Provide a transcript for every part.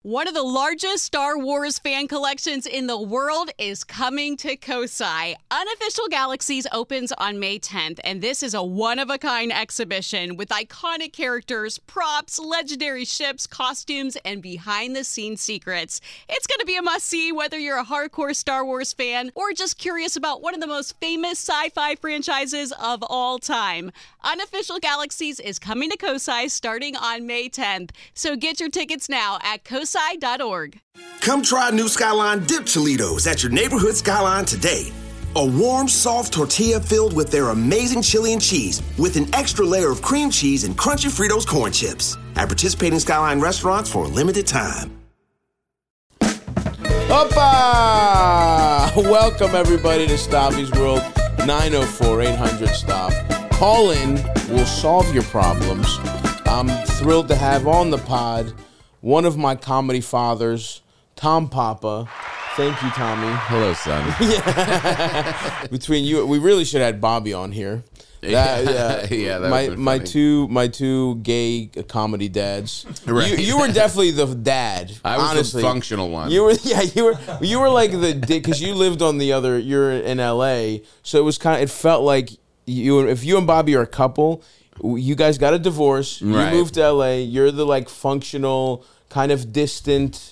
One of the largest Star Wars fan collections in the world is coming to Kosai. Unofficial Galaxies opens on May 10th, and this is a one-of-a-kind exhibition with iconic characters, props, legendary ships, costumes, and behind-the-scenes secrets. It's going to be a must-see whether you're a hardcore Star Wars fan or just curious about one of the most famous sci-fi franchises of all time. Unofficial Galaxies is coming to Kosai starting on May 10th, so get your tickets now at kosai.org. Come try new Skyline Dip Cholitos at your neighborhood Skyline today. A warm, soft tortilla filled with their amazing chili and cheese with an extra layer of cream cheese and crunchy Fritos corn chips. At participating Skyline restaurants for a limited time. Opa! Welcome, everybody, to Stavi's World. 904-800-STOP. Call in. We'll solve your problems. I'm thrilled to have on the pod one of my comedy fathers, Tom Papa. Thank you, Tommy. Hello, son. Yeah. Between you, we really should have had Bobby on here. That my two gay comedy dads. Right. You were definitely the dad. I was honestly. the functional one. You were like the because you lived on the other. You're in LA, so it was it felt like if you and Bobby are a couple. You guys got a divorce. Right. You moved to LA. You're the functional, kind of distant,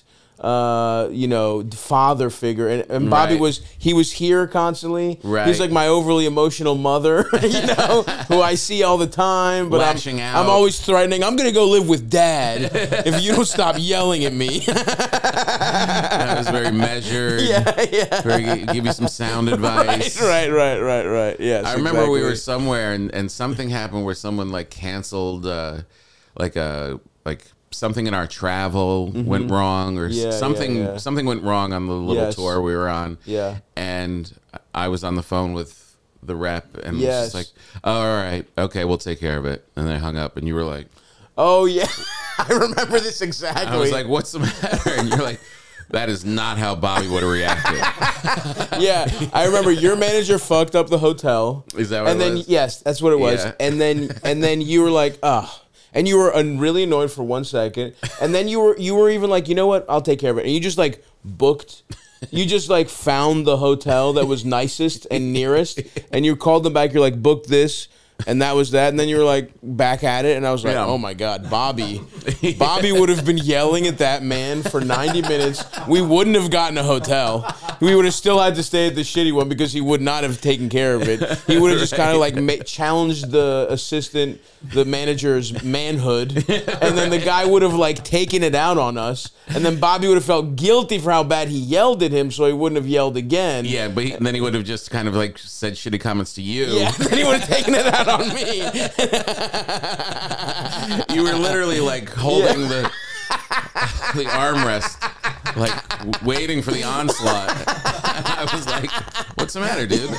father figure. And Bobby Right. he was here constantly. Right. He's like my overly emotional mother, who I see all the time. But Lashing out. I'm always threatening. I'm going to go live with Dad if you don't stop yelling at me. That was very measured. Yeah. Give you some sound advice. Right. Yes, I remember we exactly. were somewhere and something happened where someone canceled something in our travel went wrong or something went wrong on the little tour we were on. Yeah. And I was on the phone with the rep and was Yes. just like, oh, all right, okay, we'll take care of it. And I hung up and you were like, oh, yeah. I remember this exactly. I was like, what's the matter? And you're like, that is not how Bobby would have reacted. Yeah, I remember your manager fucked up the hotel. Is that what and it then, was? Yes, that's what it was. Yeah. And then you were like, ugh. And you were really annoyed for 1 second. And then you were even like, you know what? I'll take care of it. And you just booked. You just found the hotel that was nicest and nearest. And you called them back. You're like, book this. And that was that. And then you were like back at it. And I was like, oh my God, Bobby. Bobby would have been yelling at that man for 90 minutes. We wouldn't have gotten a hotel. We would have still had to stay at the shitty one because he would not have taken care of it. He would have just kind of challenged the manager's manhood. And then the guy would have taken it out on us. And then Bobby would have felt guilty for how bad he yelled at him, so he wouldn't have yelled again. Yeah, but then he would have just kind of said shitty comments to you. Yeah, then he would have taken it out on me. You were literally holding the armrest, waiting for the onslaught. I was like, what's the matter, dude?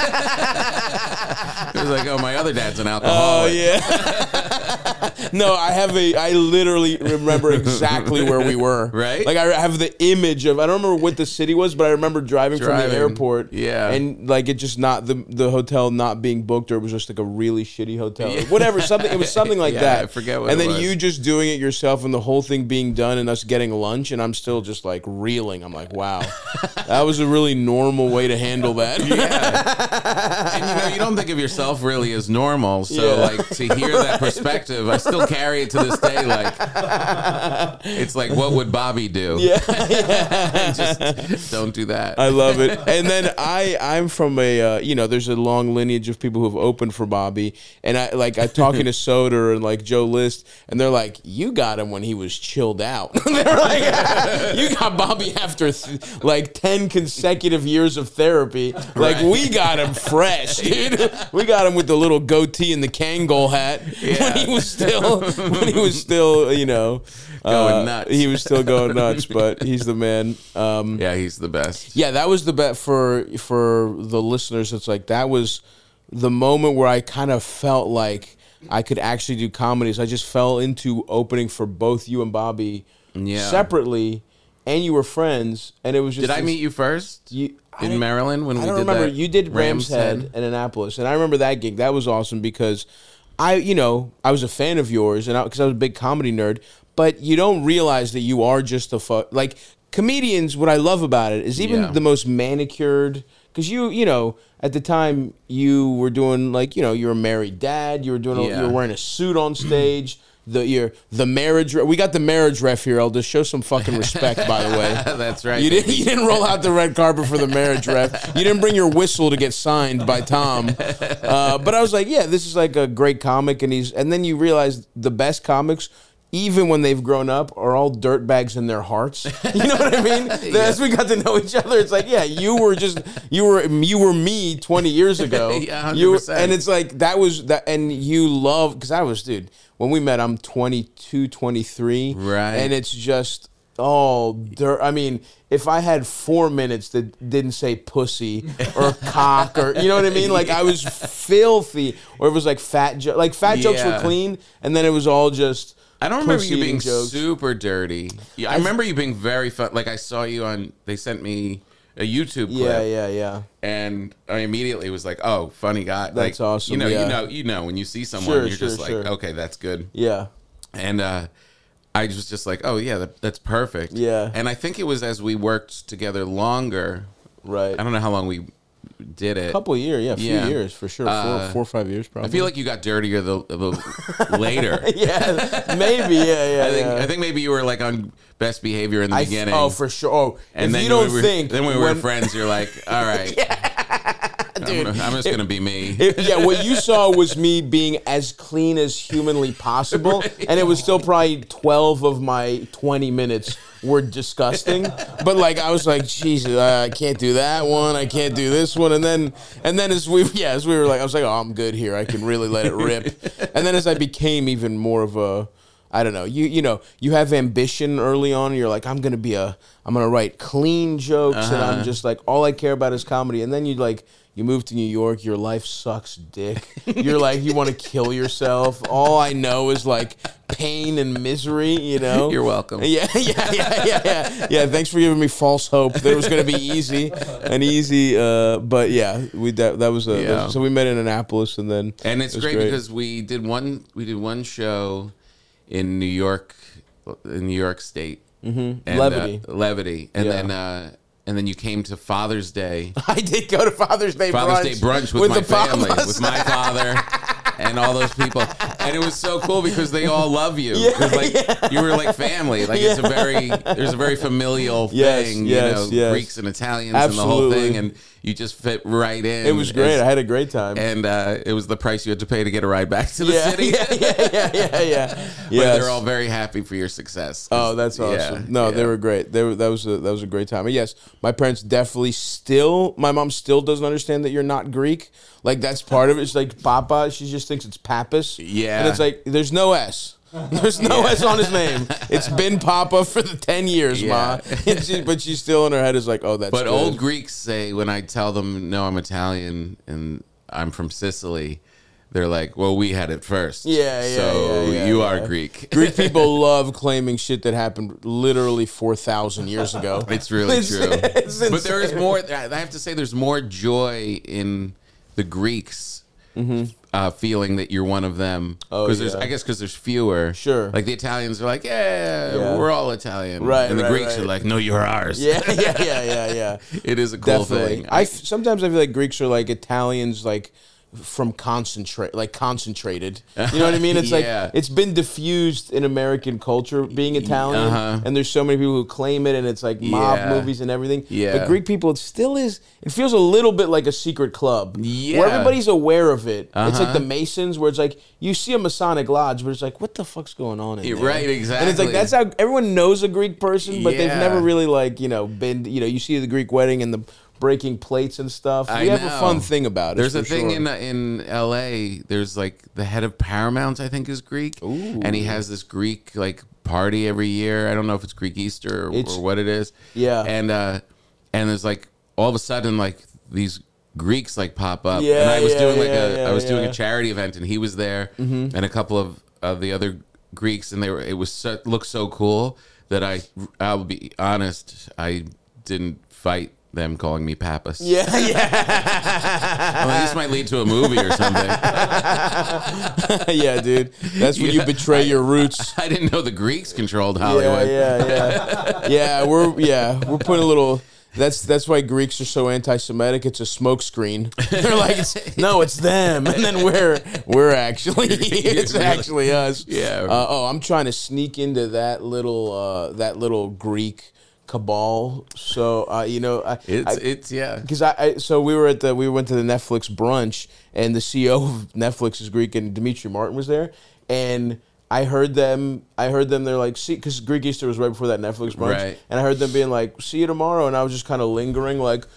It was like, oh, my other dad's an alcoholic. Oh, yeah. No, I literally remember exactly where we were. Right? I have the image of, I don't remember what the city was, but I remember driving from the airport. Yeah. And it just not, the hotel not being booked, or it was just a really shitty hotel. Yeah. Whatever, it was something like that. I forget what and it then was. you just doing it yourself and the whole thing being done and us getting lunch, and I'm still just reeling. I'm like, wow, that was a really normal way to handle that. Yeah. And you don't think of yourself really as normal, so to hear that perspective, I still carry it to this day. It's what would Bobby do? Yeah. Just don't do that. I love it. And then I'm from there's a long lineage of people who have opened for Bobby, and I'm talking to Soder and Joe List, and they're like, you got him when he was chilled out. They're like, you got Bobby after 10 consecutive years of therapy. Right. We got him fresh, dude. We got him with the little goatee and the Kangol hat when he was still going nuts. He was still going nuts, but he's the man. Yeah, he's the best. Yeah, that was the bet for the listeners. It's that was the moment where I kind of felt like I could actually do comedies. I just fell into opening for both you and Bobby separately, and you were friends, and it was just. Did I meet you first in Maryland when we did that? I don't remember. You did Ram's Head Head in Annapolis, and I remember that gig. That was awesome because I was a fan of yours, and because I was a big comedy nerd, but you don't realize that you are just like comedians. What I love about it is even the most manicured, because you at the time you were doing like, you're a married dad, you were doing you were wearing a suit on stage. The marriage. We got the marriage ref here. I'll just show some fucking respect, by the way. That's right. You didn't roll out the red carpet for the marriage ref. You didn't bring your whistle to get signed by Tom. But I was like, yeah, this is like a great comic, and then you realize the best comics, even when they've grown up, are all dirtbags in their hearts. You know what I mean? As we got to know each other, it's like, yeah, you were me 20 years ago. Yeah, 100%. And it's like that was that, and you love, because I was, dude. When we met, I'm 22, 23. Right. And it's just all dirt. I mean, if I had 4 minutes that didn't say pussy or cock or, you know what I mean? Like, I was filthy. Or it was like fat jokes. Like, fat jokes were clean, and then it was all just I don't remember you being jokes. super dirty. Yeah, I remember you being very fun. Like, I saw you on, they sent me a YouTube clip. Yeah. And I immediately was like, "Oh, funny guy." That's like, awesome. You know, when you see someone, you're just like, sure. "Okay, that's good." Yeah. And I was just like, "Oh yeah, that's perfect." Yeah. And I think it was as we worked together longer. Right. I don't know how long we did it. A couple of years, a few years for sure. 4 or 5 years probably. I feel like you got dirtier the later. Yeah, maybe. Yeah. I think maybe you were like on best behavior in the beginning. Oh, for sure. Oh, and if then you don't then when we were when, friends, you're like, all right, dude, I'm just gonna be me. What you saw was me being as clean as humanly possible, and it was still probably 12 of my 20 minutes were disgusting. But like I was like, Jesus, I can't do that one. I can't do this one. And then as we were like, I was like, oh, I'm good here. I can really let it rip. And then as I became even more of a, I don't know, you have ambition early on. And you're like, I'm gonna write clean jokes, and I'm just like, all I care about is comedy. And then you move to New York, your life sucks dick. You're like, you want to kill yourself. All I know is like pain and misery, You're welcome. Yeah. Thanks for giving me false hope that it was going to be easy. But yeah, that was so we met in Annapolis, and then it's great because we did one show in New York State. Mm-hmm. Levity. And then you came to Father's Day. I did go to Father's Day brunch with my family, with my father and all those people. And it was so cool because they all love you. You were like family. Like there's a very familial thing, Greeks and Italians. Absolutely. And the whole thing. And you just fit right in. It was great. I had a great time. And it was the price you had to pay to get a ride back to the city. Yeah. But they're all very happy for your success. Oh, that's awesome. They were great. That was a great time. And yes, my parents definitely my mom still doesn't understand that you're not Greek. Like that's part of it. It's like Papa. She just thinks it's Pappas. Yeah. And it's like, there's no S. There's no S on his name. It's been Papa for the 10 years, Ma. But she's still in her head is like, oh, that's But good. Old Greeks say, when I tell them, no, I'm Italian and I'm from Sicily, they're like, well, we had it first. So you are Greek. Greek people love claiming shit that happened literally 4,000 years ago. It's really true. But there is more, I have to say, there's more joy in the Greeks feeling that you're one of them. I guess because there's fewer. Sure. Like the Italians are like, yeah, we're all Italian. Right. And the Greeks are like, no, you're ours. Yeah. It is a cool Definitely. thing. Sometimes I feel like Greeks are like Italians, like from concentrated. You know what I mean? It's like it's been diffused in American culture being Italian, and there's so many people who claim it, and it's like mob movies and everything. Yeah. But Greek people, it still is. It feels a little bit like a secret club where everybody's aware of it. It's like the Masons, where it's like you see a Masonic lodge, but it's like, what the fuck's going on in there? Right, exactly. And it's like that's how everyone knows a Greek person, but they've never really been. You see the Greek wedding and the breaking plates and stuff. We have a fun thing about it. There's a thing in LA. There's like the head of Paramount, I think, is Greek. Ooh. And he has this Greek like party every year. I don't know if it's Greek Easter or what it is. Yeah. And there's like all of a sudden like these Greeks like pop up. Yeah, and I was doing doing a charity event, and he was there, and a couple of the other Greeks, and looked so cool that I'll be honest, I didn't fight them calling me Pappas. Yeah. Well, this might lead to a movie or something. Yeah, dude. That's when you betray your roots. I didn't know the Greeks controlled Hollywood. Yeah, we're putting a little. That's why Greeks are so anti-Semitic. It's a smokescreen. They're like, it's them, and then we're actually it's actually us. Yeah. I'm trying to sneak into that little Greek cabal. So it's because so we went to the Netflix brunch, and the CEO of Netflix is Greek, and Dimitri Martin was there, and I heard them. They're like, see, because Greek Easter was right before that Netflix brunch, right. And I heard them being like, see you tomorrow, and I was just kind of lingering, like,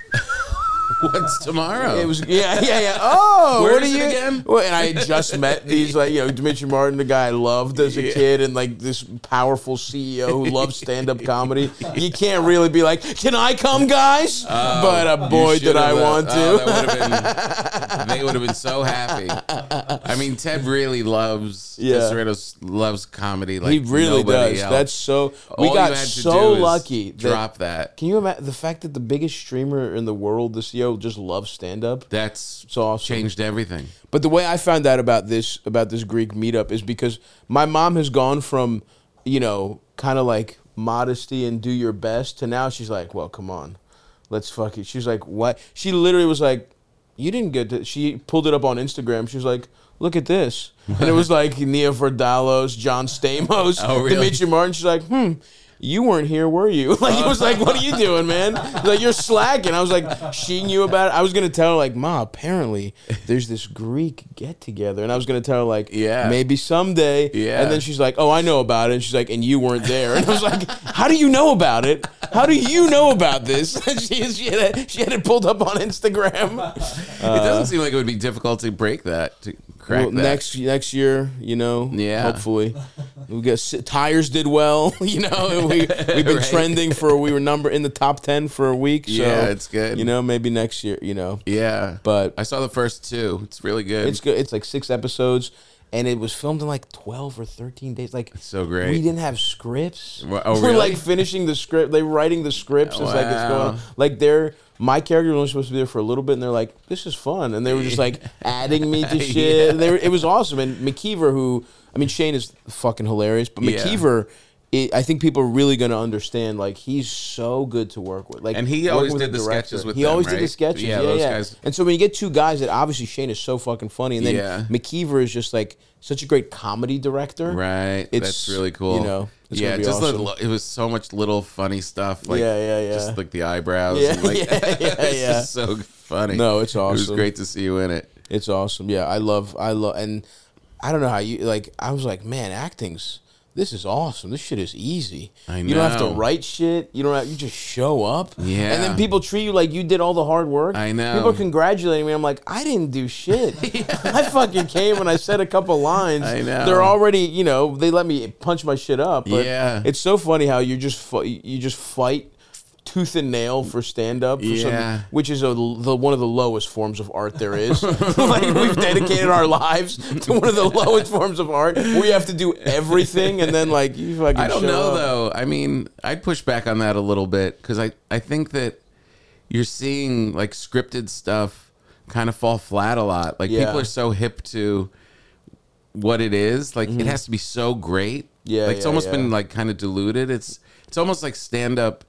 what's tomorrow? It was Oh, where what is are it you again? Well, and I had just met these, like, Dimitri Martin, the guy I loved as a kid, and like this powerful CEO who loves stand-up comedy. You can't really be like, can I come, guys? But boy, did I want to. They would have been so happy. I mean, Ted really loves. Yeah. Cerritos loves comedy. Like He really nobody does. else. That's so. All We got you had to so do is lucky. Drop that. Can you imagine the fact that the biggest streamer in the world, the CEO, just loves stand-up? That's It's awesome. changed everything. But the way I found out about this Greek meetup is because my mom has gone from, kind of like modesty and do your best to now she's like, well, come on, let's fuck it. She's like, what? She literally was like, you didn't get to. She pulled it up on Instagram. She was like, look at this. And it was like Nia Vardalos, John Stamos, really? Dimitri Martin. She's like, you weren't here, were you? Like, it was like, what are you doing, man? Like, you're slacking. I was like, she knew about it. I was going to tell her, like, Ma, apparently there's this Greek get-together. And I was going to tell her, like, maybe someday. Yeah. And then she's like, oh, I know about it. And she's like, and you weren't there. And I was like, how do you know about it? How do you know about this? And she had it pulled up on Instagram. It doesn't seem like it would be difficult to break that, to crack that. Next year, hopefully. We got tires did well, we've been trending we were in the top 10 for a week. So, yeah, it's good. Maybe next year, Yeah. But I saw the first 2. It's really good. It's good. It's like 6 episodes. And it was filmed in like 12 or 13 days. Like, it's so great. We didn't have scripts. Oh, really? We're like finishing the script. They're writing the scripts as like it's going on. Like my character was only supposed to be there for a little bit, and they're like, "This is fun," and they were just like adding me to shit. Yeah. It was awesome. And McKeever, Shane is fucking hilarious, but McKeever, I think people are really going to understand. Like, he's so good to work with. Like, and he always did the sketches with them. He always right? did the sketches. Yeah, those guys. And so when you get 2 guys that obviously Shane is so fucking funny, and then McKeever is just like such a great comedy director. Right. That's really cool. It's just awesome. it was so much little funny stuff. Like, yeah. Just like the eyebrows. Yeah, and like, it's yeah. just so funny. No, it's awesome. It was great to see you in it. It's awesome. Yeah, I love, and I don't know how you, like, I was like, man, this is awesome. This shit is easy. I know. You don't have to write shit. You just show up. Yeah. And then people treat you like you did all the hard work. I know. People are congratulating me. I'm like, I didn't do shit. I fucking came and I said a couple lines. I know. They're already, they let me punch my shit up. But yeah. It's so funny how you just fight tooth and nail for stand-up, which is one of the lowest forms of art there is. Like, we've dedicated our lives to one of the lowest forms of art, where you have to do everything, and then like you fucking. I don't know up. though. I mean, I'd push back on that a little bit, because I think that you're seeing like scripted stuff kind of fall flat a lot. Like, people are so hip to what it is. Like, it has to be so great. Yeah, like, it's almost been like kind of diluted. It's almost like stand-up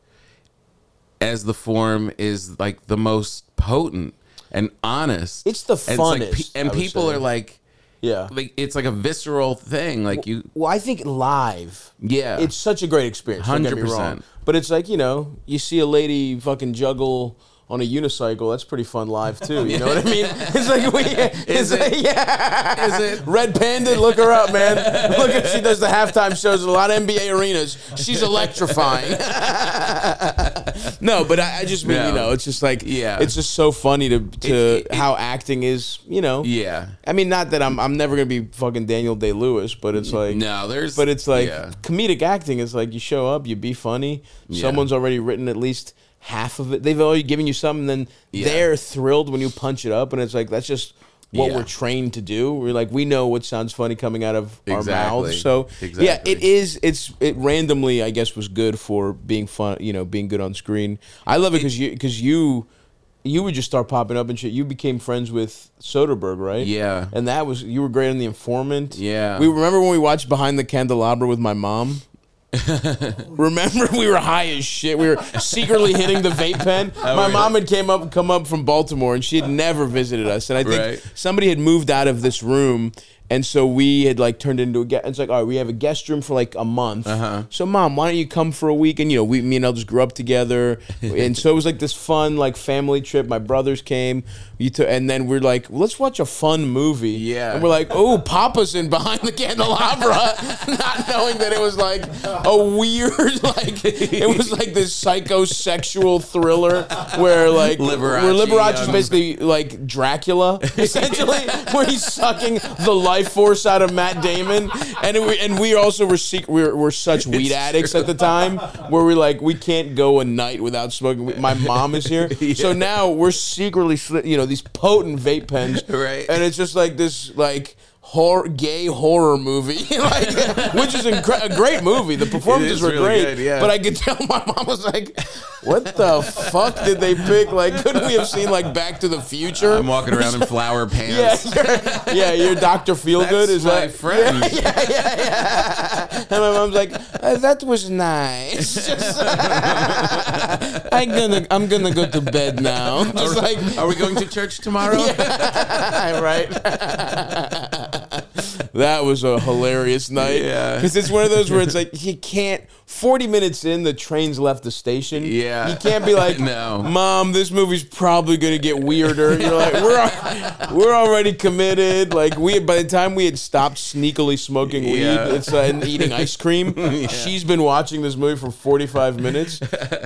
as the form is like the most potent and honest. It's the funnest. And people are like, yeah, like, it's like a visceral thing. Like, you. Well, I think live. Yeah, it's such a great experience. 100%. But it's like, you see a lady fucking juggle on a unicycle. That's pretty fun live too. You know what I mean? It's like Is it? Red Panda, look her up, man. Look at, she does the halftime shows at a lot of NBA arenas. She's electrifying. No, but I just mean, it's just like, it's just so funny to how acting is, Yeah. I mean, not that I'm never gonna be fucking Daniel Day-Lewis, but it's like, but it's like comedic acting is like, you show up, you be funny. Someone's already written at least half of it. They've already given you something, and then they're thrilled when you punch it up, and it's like, that's just what we're trained to do. We're like, we know what sounds funny coming out of our mouths. So yeah, it randomly, I guess, was good for being fun, being good on screen. I love it because you would just start popping up and shit. You became friends with Soderbergh, right? Yeah. And you were great on The Informant. Yeah. We remember when we watched Behind the Candelabra with my mom? Remember, we were high as shit. We were secretly hitting the vape pen. My mom had come up from Baltimore, and she had never visited us. And I think somebody had moved out of this room, and so we had like turned into a guest. It's like, all right, we have a guest room for like a month. So, Mom, why don't you come for a week? And me and Elders grew up together, and so it was like this fun like family trip. My brothers came, and then we're like, well, let's watch a fun movie. Yeah, and we're like, oh, Papa's in Behind the Candelabra, not knowing that it was like a weird it was like this psychosexual thriller where like Liberace is basically like Dracula essentially, where he's sucking the life force out of Matt Damon, and we also were such weed addicts at the time where we can't go a night without smoking. My mom is here, so now we're secretly these potent vape pens, right? And it's just like this gay horror movie, which is a great movie. The performances were really great, good, but I could tell my mom was like, "What the fuck did they pick? Like, couldn't we have seen like Back to the Future?" I'm walking around in flower pants. You're Dr. Feelgood. Is my that friend? Yeah. And my mom's like, "That was nice. I'm gonna go to bed now." Are we going to church tomorrow? Yeah. Right. That was a hilarious night. Yeah. Because it's one of those where it's like, you can't, 40 minutes in, the train's left the station. Yeah. You can't be like, no, Mom, this movie's probably going to get weirder. You're like, we're already committed. Like, by the time we had stopped sneakily smoking weed and eating ice cream, she's been watching this movie for 45 minutes.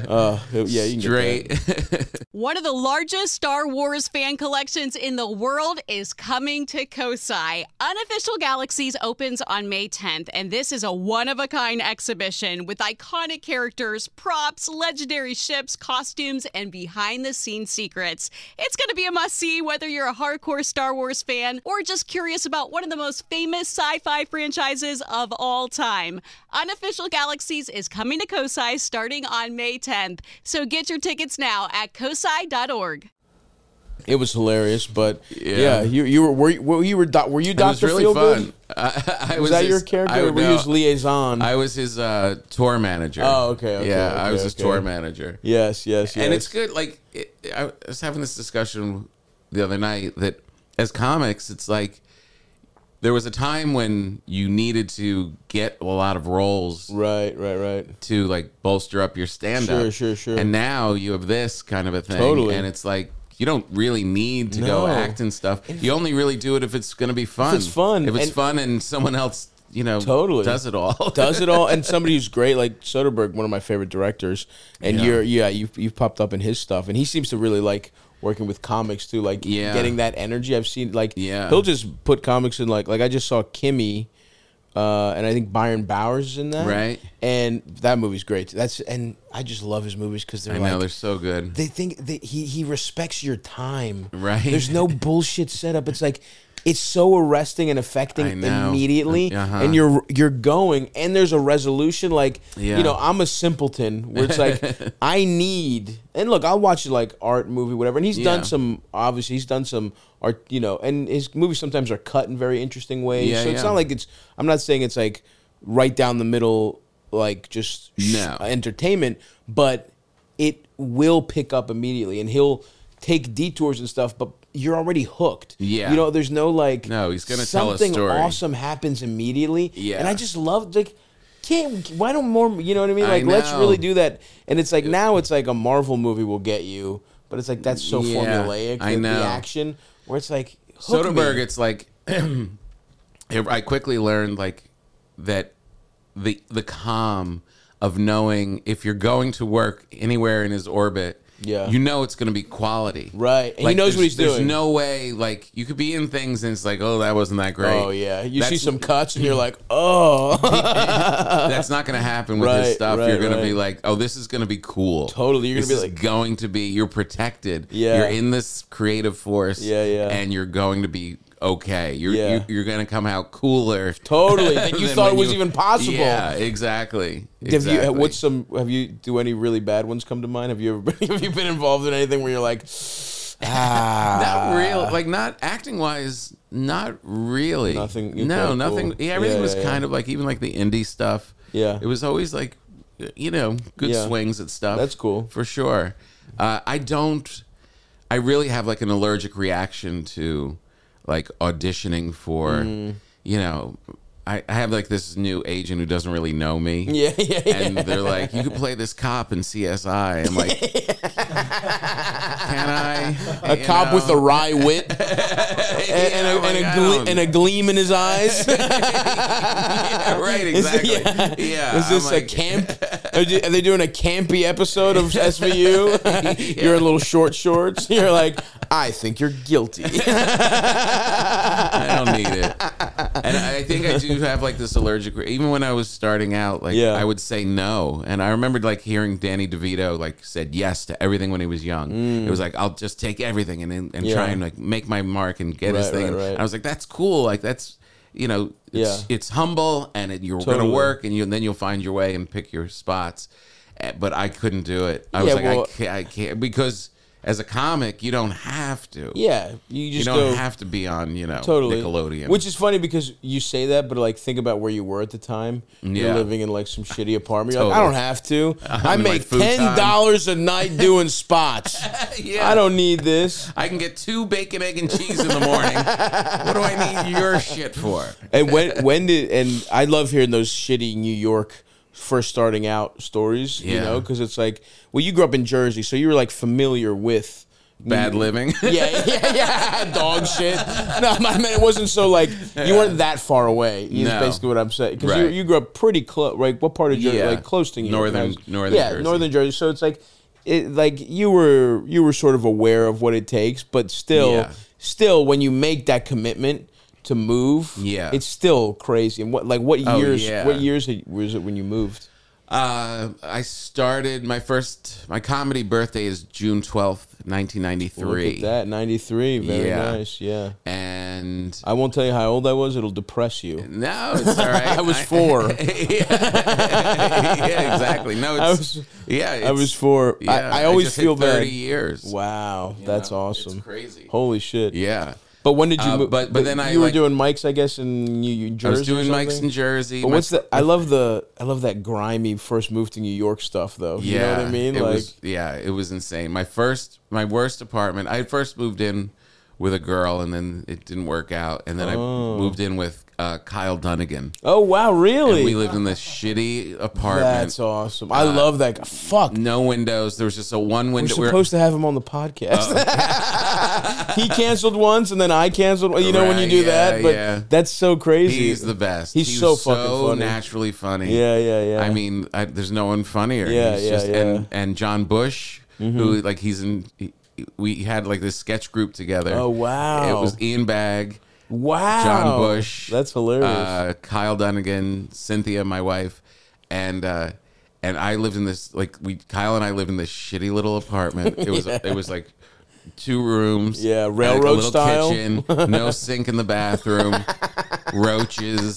You can straight. Get that. One of the largest Star Wars fan collections in the world is coming to Kosai. Unofficial Galaxies opens on May 10th, and this is a one-of-a-kind exhibition with iconic characters, props, legendary ships, costumes, and behind-the-scenes secrets. It's going to be a must-see whether you're a hardcore Star Wars fan or just curious about one of the most famous sci-fi franchises of all time. Unofficial Galaxies is coming to Kosai starting on May 10th, so get your tickets now at kosai.org. It was hilarious, but were you Dr. Really Feelgood? Fun. Was that your character, or were you his liaison? I was his tour manager. Oh, okay. I was his tour manager. Yes. And it's good. Like, I was having this discussion the other night that as comics, it's like there was a time when you needed to get a lot of roles, right, to like bolster up your stand-up. Sure. And now you have this kind of a thing, totally. And it's like, you don't really need to go act and stuff. You only really do it if it's going to be fun. If it's fun. If it's fun and someone else, totally does it all. And somebody who's great, like Soderbergh, one of my favorite directors. And you've popped up in his stuff, and he seems to really like working with comics too, like getting that energy. I've seen he'll just put comics in like I just saw Kimmy. And I think Byron Bowers is in that, right? And that movie's great. And I just love his movies because they're so good. They think that he respects your time, right? There's no bullshit setup. It's like it's so arresting and affecting immediately, and you're going, and there's a resolution. Like I'm a simpleton where it's like I need. And look, I'll watch like art movie, whatever. And he's done some art, and his movies sometimes are cut in very interesting ways. So it's not like I'm not saying it's like right down the middle, like just entertainment, but it will pick up immediately, and he'll take detours and stuff, but you're already hooked. Yeah. There's no like, no, he's going to tell a story. Something awesome happens immediately. Yeah. And I just love, like, why don't more, you know what I mean? Like, let's really do that. And it's like, now it's like a Marvel movie will get you, but it's like, that's so formulaic. I know. The action, where it's like, Soderbergh, it's like, I quickly learned, like, that the calm of knowing if you're going to work anywhere in his orbit, Yeah. you know it's going to be quality. Right. And he knows what he's doing. There's no way, like, you could be in things and it's like, oh, that wasn't that great. Oh, yeah. You see some cuts and you're like, oh. That's not going to happen with his stuff. You're going to be like, oh, this is going to be cool. Totally. You're going to be you're protected. Yeah. You're in this creative force. Yeah, yeah. And you're going to be okay. You're going to come out cooler. Totally. Than you thought it was even possible. Yeah, exactly. Have you do any really bad ones come to mind? Have you been involved in anything where you're like, not real, like not acting wise, not really. Nothing. No, nothing. Cool. Yeah, everything was kind of like, even like the indie stuff. Yeah. It was always like, good swings at stuff. That's cool. For sure. I really have like an allergic reaction to like auditioning for, I have like this new agent who doesn't really know me. Yeah. And they're like, you could play this cop in CSI. I'm like, can I? A cop with a wry wit and a gleam in his eyes. Yeah, right, exactly. Is this a camp? Are they doing a campy episode of SVU? You're in little short shorts. You're like, I think you're guilty. I don't need it. And I think I do have like this allergic. Even when I was starting out, like I would say no. And I remembered like hearing Danny DeVito like said yes to everything when he was young. It was like, I'll just take everything and try and like make my mark and get his thing. Right. I was like, that's cool. Like that's, it's humble and you're going to work and then you'll find your way and pick your spots. But I couldn't do it. I was like, I can't, because as a comic, you don't have to. Yeah, you don't have to be on, Nickelodeon. Which is funny because you say that, but like think about where you were at the time. You're living in like some shitty apartment. You're like, I don't have to. I make $10 a night doing spots. I don't need this. I can get 2 bacon, egg, and cheese in the morning. What do I need your shit for? And and I love hearing those shitty New York first starting out stories, because it's like, well, you grew up in Jersey, so you were like familiar with bad living. Yeah, dog shit. No, I mean, it wasn't so like, you weren't that far away. Is basically what I'm saying. Because you grew up pretty close, right? What part of Jersey? Like close to New York? Northern Jersey. Northern Jersey. So it's like, you were sort of aware of what it takes, but still, when you make that commitment to move, it's still crazy. And what years was it when you moved? I started my comedy birthday is June 12th, 1993. Look at that, 93, very nice, yeah. And I won't tell you how old I was, it'll depress you. No, it's all right. I was 4. Yeah, exactly. No, I was 4. Yeah, I always feel hit 30 bad. years. Wow, that's awesome. It's crazy. Holy shit. Yeah. But when did you move? But then you were doing mics, I guess, in New Jersey. I was doing mics in Jersey. But what's I love that grimy first move to New York stuff, though. You know what I mean? It was insane. My worst apartment. I first moved in with a girl, and then it didn't work out, and then I moved in with Kyle Dunnigan. Oh wow, really? And we lived in this shitty apartment. That's awesome. I love that guy. Fuck. No windows. There was just a one window. We're supposed to have him on the podcast. He canceled once, and then I canceled. When you do that, but that's so crazy. He's the best. He's so fucking funny. Naturally funny. Yeah. I mean, there's no one funnier. Yeah. And John Bush, who like we had like this sketch group together. Oh wow. It was Ian Bagg. Wow. John Bush. That's hilarious. Kyle Dunnigan, Cynthia, my wife, and I lived in this Kyle and I lived in this shitty little apartment. It was like 2 rooms. Yeah, railroad like a style. Kitchen, no sink in the bathroom, roaches.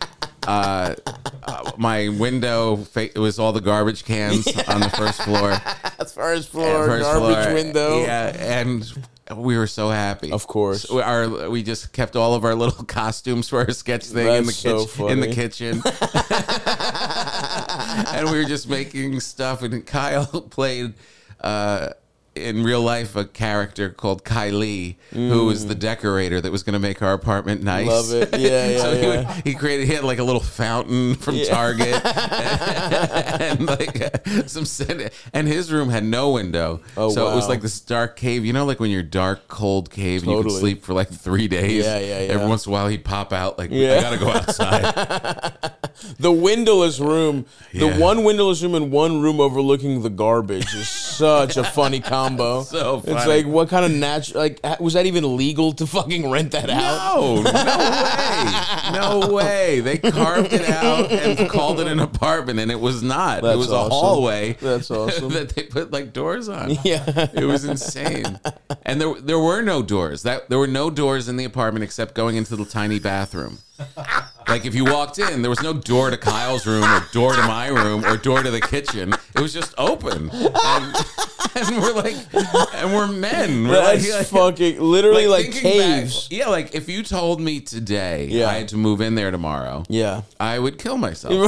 My window, it was all the garbage cans on the first floor. First floor, garbage window. Yeah, and we were so happy. Of course. So we just kept all of our little costumes for our sketch thing in the kitchen. And we were just making stuff, and Kyle played in real life a character called Kylie, who was the decorator that was going to make our apartment nice. Love it. Yeah, so he had like a little fountain from Target, and like and his room had no window. Oh, so wow. it was like this dark cave. You know, like when you're dark, cold cave and you can sleep for like 3 days. Yeah. Every once in a while he'd pop out like, I gotta go outside. The windowless room, the one windowless room and one room overlooking the garbage is such a funny combo. So funny. It's like, what kind of was that even legal to fucking rent that out? No way. They carved it out and called it an apartment, and it was not. That's it was awesome. a hallway. That's awesome. That they put like doors on. Yeah. It was insane. And there were no doors. There were no doors in the apartment except going into the tiny bathroom. Like if you walked in, there was no door to Kyle's room or door to my room or door to the kitchen. It was just open. And we're men. We're That's fucking literally like caves. Back, like if you told me today I had to move in there tomorrow, I would kill myself.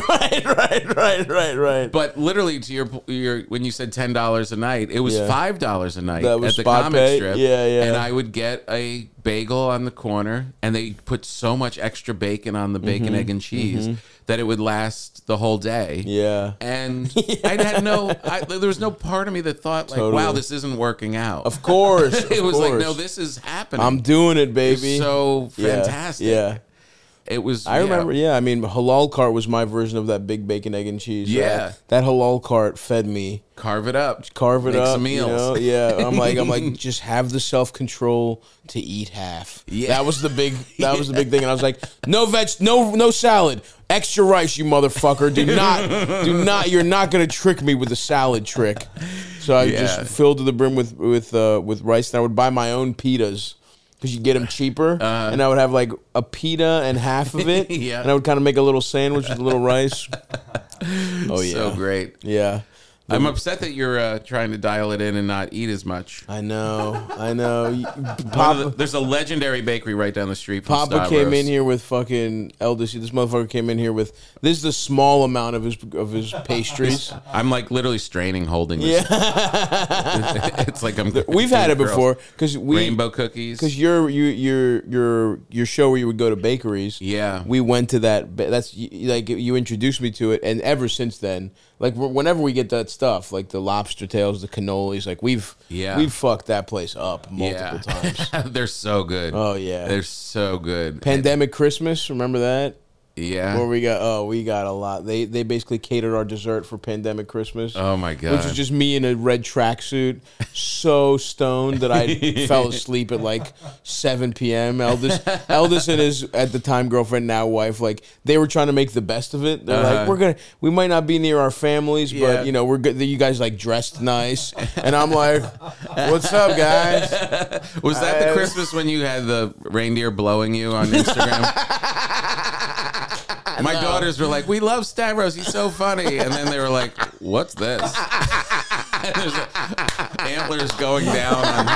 Right. But literally to your when you said $10 a night, it was $5 a night That was at the spot comic pay. strip. Yeah. And I would get a bagel on the corner, and they put so much extra bacon on the bacon, egg, and cheese that it would last the whole day. Yeah. And there was no part of me that thought like, wow, this isn't working out. Of course. It was like, no, this is happening. I'm doing it, baby. It's so fantastic. Yeah. It was. I remember. Yeah, I mean, Halal Cart was my version of that big bacon, egg, and cheese. Yeah, that Halal Cart fed me. Carve it up. Make some meals. I'm like, just have the self-control to eat half. Yeah, that was the big thing. And I was like, no veg, no salad, extra rice, you motherfucker. Do not. You're not gonna trick me with the salad trick. So I just filled to the brim with rice, and I would buy my own pitas. Because you get them cheaper, and I would have like a pita and half of it, and I would kind of make a little sandwich with a little rice. Oh yeah, so great. Yeah, I'm upset that you're trying to dial it in and not eat as much. I know. There's a legendary bakery right down the street from Papa Stavros. came in here with fucking Eldest. This motherfucker came in here with this is the small amount of his pastries. I'm like literally straining holding this. Yeah. It's like we've had it before because rainbow cookies. Because your show where you would go to bakeries. Yeah, we went to that. That's like you introduced me to it, and ever since then, like whenever we get that stuff, like the lobster tails, the cannolis, like we've fucked that place up multiple times. They're so good. Oh yeah, they're so good. Pandemic Christmas, remember that? Yeah. Where we got a lot. They basically catered our dessert for Pandemic Christmas. Oh my god. Which was just me in a red tracksuit, so stoned that I fell asleep at like 7 p.m. Eldest and his at the time girlfriend, now wife, like they were trying to make the best of it. They're like, we might not be near our families, but we're good. You guys like dressed nice, and I'm like, what's up, guys? Was that the Christmas when you had the reindeer blowing you on Instagram? My daughters were like, we love Stavros, he's so funny. And then they were like, what's this? And there's antlers going down on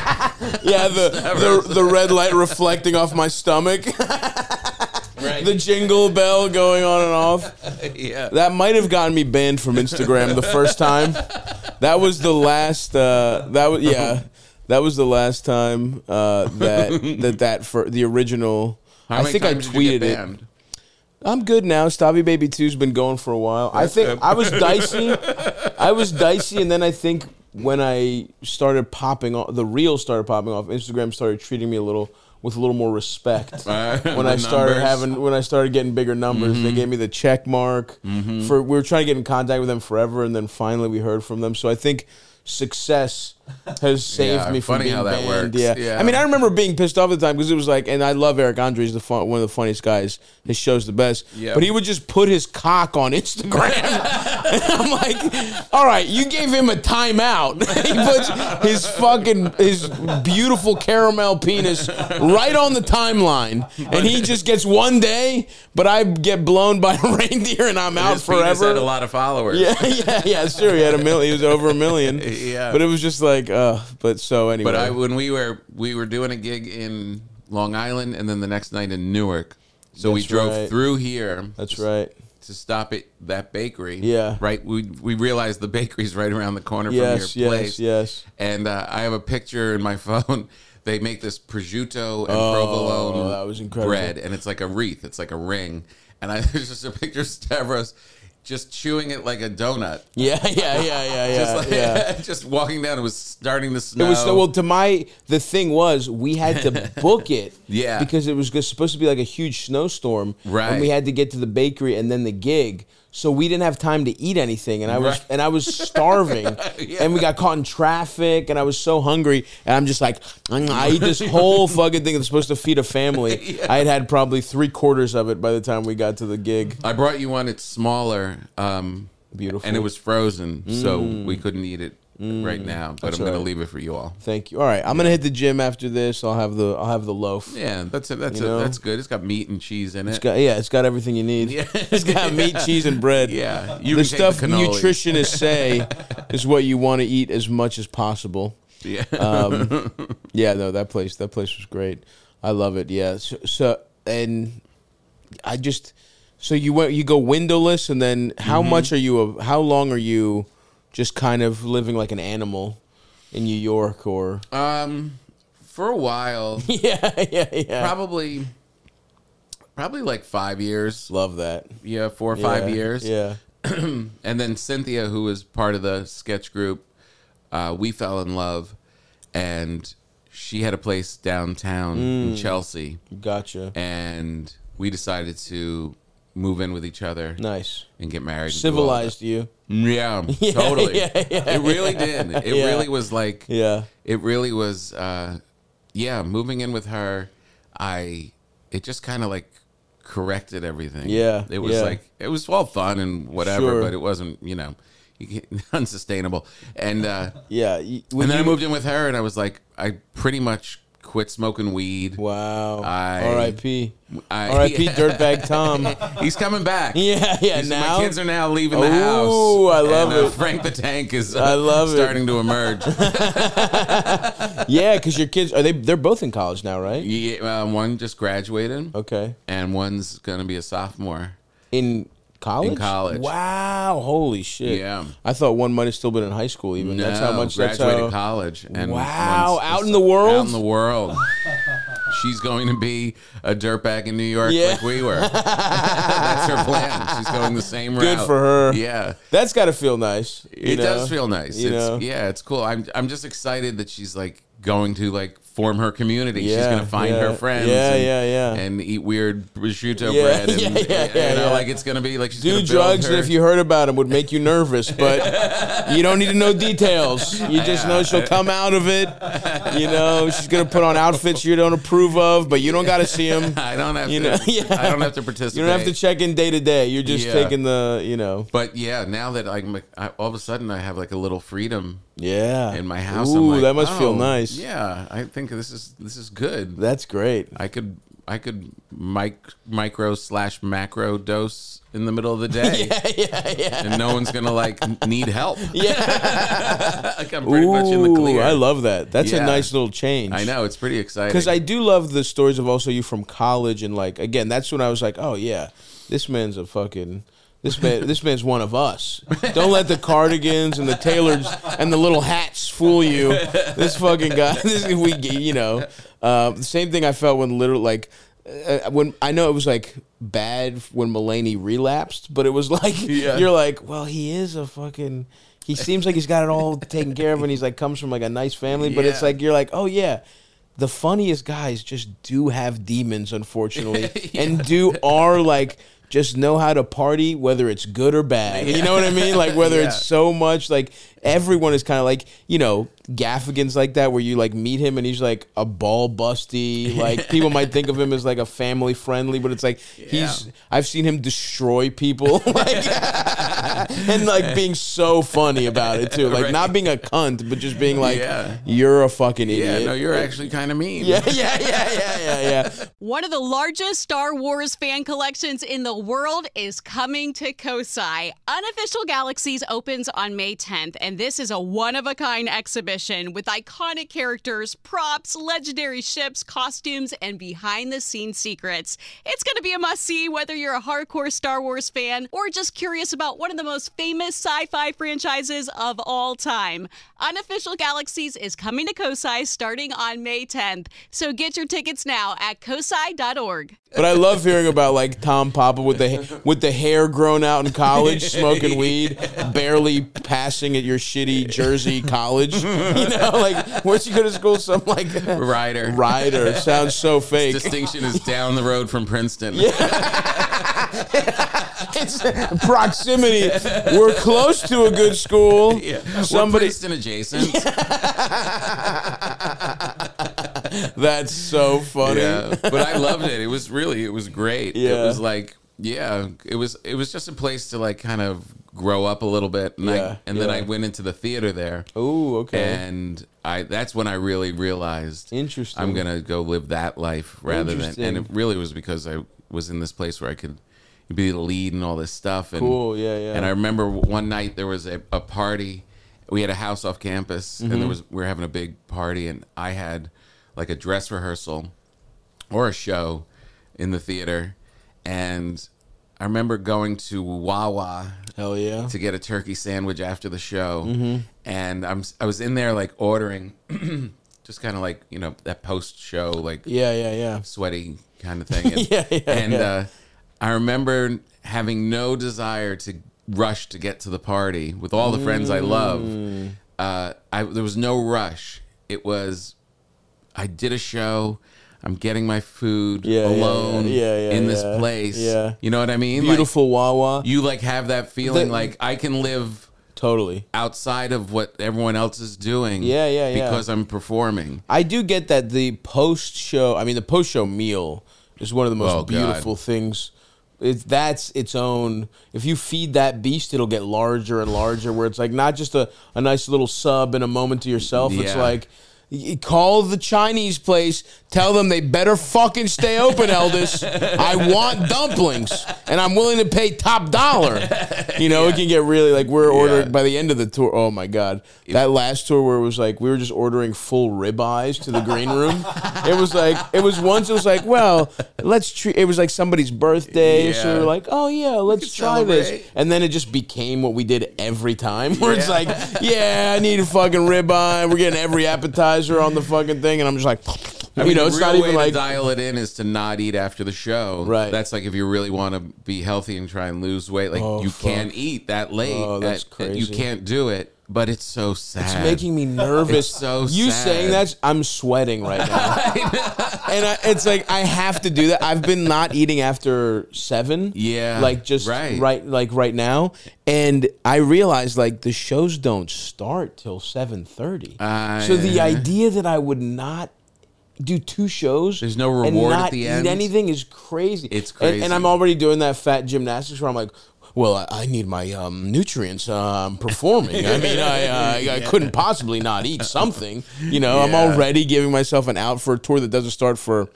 the red light reflecting off my stomach. Right. The jingle bell going on and off. Yeah. That might have gotten me banned from Instagram the first time. That was the last that was the last time that for the original. How many times I tweeted did you get banned? I'm good now. Stabby Baby 2's been going for a while. I think I was dicey. And then I think when I started popping off, the reels started popping off, Instagram started treating me with a little more respect. When I started getting bigger numbers, they gave me the check mark. We were trying to get in contact with them forever, and then finally we heard from them. So I think success has saved me from being how that banned. works. Yeah, I mean, I remember being pissed off at the time because it was like, and I love Eric Andre. He's one of the funniest guys. His show's the best. Yeah. But he would just put his cock on Instagram. And I'm like, all right, you gave him a timeout. He puts his beautiful caramel penis right on the timeline, and he just gets one day. But I get blown by a reindeer, and I'm out forever. His penis had a lot of followers. Yeah, sure. He had 1 million. He was over 1 million. Yeah, but it was just like, but so anyway. But when we were doing a gig in Long Island, and then the next night in Newark, so we drove through here. That's right. To stop at that bakery. Yeah. Right? We realized the bakery's right around the corner from your place. Yes. And I have a picture in my phone. They make this prosciutto and provolone that was incredible. bread, and it's like a wreath. It's like a ring. And there's just a picture of Stavros just chewing it like a donut. Yeah. Just walking down, it was starting to snow. It was the thing was we had to book it because it was supposed to be like a huge snowstorm. Right. And we had to get to the bakery and then the gig. So we didn't have time to eat anything, and I was starving, and we got caught in traffic, and I was so hungry, and I'm just like, I eat this whole fucking thing that's supposed to feed a family. I had probably 3/4 of it by the time we got to the gig. I brought you one. It's smaller, beautiful, and it was frozen, so we couldn't eat it right now. But I'm going to leave it for you all. Thank you. All right, I'm going to hit the gym after this. I'll have the loaf. Yeah, that's it. That's good. It's got meat and cheese in it. It's got everything you need. Yeah. It's got meat, cheese, and bread. Yeah, the stuff nutritionists say is what you want to eat as much as possible. Yeah. No, that place was great. I love it. Yeah. So you go windowless, and then how long are you just kind of living like an animal in New York, or for a while? Yeah. Probably like 5 years. Love that. Yeah, 4 or 5 years. Yeah. And then Cynthia, who was part of the sketch group, we fell in love, and she had a place downtown in Chelsea. Gotcha. And we decided to move in with each other. Nice. And get married. Civilized you. Yeah, totally. It really did. It really was like, it really was, moving in with her, it just kind of like corrected everything. Yeah. It was like, it was all fun and whatever, but it wasn't, unsustainable. And, and then I moved in with her, and I was like, I pretty much quit smoking weed. Wow. R.I.P. R.I.P. Dirtbag Tom. He's coming back. Yeah. Now my kids are now leaving the house. Oh, I love it. Frank the Tank is starting to emerge. Yeah, because your kids they're both in college now, right? Yeah, one just graduated. Okay. And one's gonna be a sophomore in college. In college. Wow, holy shit. Yeah. I thought one might have still been in high school. Even no, that's how much. Graduated college. And wow, out in the world. Out in the world. She's going to be a dirtbag in New York like we were. That's her plan. She's going the same route. Good for her. Yeah. That's got to feel nice. It does feel nice. Yeah, it's cool. I'm just excited that she's like going to like form her community. She's going to find her friends. And eat weird prosciutto bread. And, like it's going to be like she's going to build drugs that if you heard about them would make you nervous, but you don't need to know details. You just know she'll come out of it. She's going to put on outfits you don't approve of, but you don't got to see them. I don't have to. I don't have to participate. You don't have to check in day to day. You're just taking the, But now that all of a sudden I have like a little freedom. Yeah. In my house. Ooh, I'm like, that must feel nice. Yeah, I think this is good. That's great. I could micro/macro dose in the middle of the day. Yeah. And no one's gonna like need help. Yeah. Like I'm pretty much in the clear. I love that. That's a nice little change. I know, it's pretty exciting. Because I do love the stories of also you from college, and like again, that's when I was like, oh yeah, this man's a fucking. This man's one of us. Don't let the cardigans and the tailors and the little hats fool you. This fucking guy. The same thing I felt when when I know it was like bad when Mulaney relapsed, but it was like you're like, well, he is a fucking. He seems like he's got it all taken care of, and he's like comes from like a nice family, but it's like you're like, oh yeah. The funniest guys just do have demons, unfortunately, and are like. Just know how to party, whether it's good or bad. You know what I mean? Like, whether it's so much, like, everyone is kind of like, Gaffigan's like that, where you, like, meet him and he's, like, a ball busty. Like, people might think of him as, like, a family friendly, but it's like, I've seen him destroy people. Like, and, like, being so funny about it, too. Like, not being a cunt, but just being like, you're a fucking idiot. Yeah, no, you're actually kind of mean. Yeah. One of the largest Star Wars fan collections in the world is coming to Kosai. Unofficial Galaxies opens on May 10th, and this is a one-of-a-kind exhibition with iconic characters, props, legendary ships, costumes, and behind-the-scenes secrets. It's going to be a must-see whether you're a hardcore Star Wars fan or just curious about one of the most famous sci-fi franchises of all time. Unofficial Galaxies is coming to Kosai starting on May 10th, so get your tickets now at kosai.org. But I love hearing about like Tom Papa with the hair grown out in college, smoking weed, barely passing at your shitty Jersey college. You know, like where'd you go to school? Some like Rider sounds so fake. Distinction is down the road from Princeton. It's proximity. We're close to a good school. Yeah. Somebody We're Princeton adjacent. That's so funny. Yeah, but I loved it. It was great. Yeah. It was like, it was just a place to like kind of grow up a little bit. And then I went into the theater there. Oh, okay. And that's when I really realized, interesting, I'm gonna go live that life rather than. And it really was because I was in this place where I could be the lead and all this stuff. And, cool. Yeah. And I remember one night there was a party. We had a house off campus, and we were having a big party, and I had like a dress rehearsal or a show in the theater, and I remember going to Wawa. Hell yeah. To get a turkey sandwich after the show, and I was in there like ordering, just kind of like, you know, that post show like sweaty kind of thing, and I remember having no desire to rush to get to the party with all the friends I love. There was no rush. It was, I did a show. I'm getting my food alone in this place. Yeah. You know what I mean? Beautiful like, Wawa. You like have that feeling like I can live totally outside of what everyone else is doing. Because I'm performing. I do get that the post-show meal is one of the most beautiful things. That's its own. If you feed that beast, it'll get larger and larger. Where it's like not just a nice little sub and a moment to yourself. It's like, you call the Chinese place, tell them they better fucking stay open, Eldest. I want dumplings, and I'm willing to pay top dollar. You know, it can get really like we're ordering by the end of the tour. Oh my god, that last tour where it was like we were just ordering full ribeyes to the green room. It was like, well, let's treat. It was like somebody's birthday, so we were like, oh yeah, let's try this, and then it just became what we did every time. Where it's like, I need a fucking ribeye. We're getting every appetizer on the fucking thing, and I'm just like, it's not even like to dial it in is to not eat after the show. Right. That's like if you really want to be healthy and try and lose weight, like you can't eat that late. Oh, that's crazy. You can't do it. But it's so sad. It's making me nervous. It's so you sad. Saying that, I'm sweating right now. And it's like I have to do that. I've been not eating after 7. Yeah. Like just right now. And I realized like the shows don't start till 7:30. So the idea that I would not do 2 shows, there's no reward and not at the end, eat anything is crazy. It's crazy. And I'm already doing that fat gymnastics where I'm like, well, I need my nutrients performing. I mean, I couldn't possibly not eat something. You know, I'm already giving myself an out for a tour that doesn't start for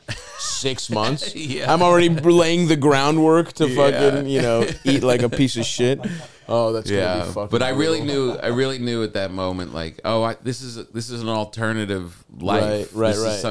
6 months. I'm already laying the groundwork to fucking, eat like a piece of shit. Oh, that's gonna be fucking. But I really knew at that moment, like, this is an alternative life. Right. This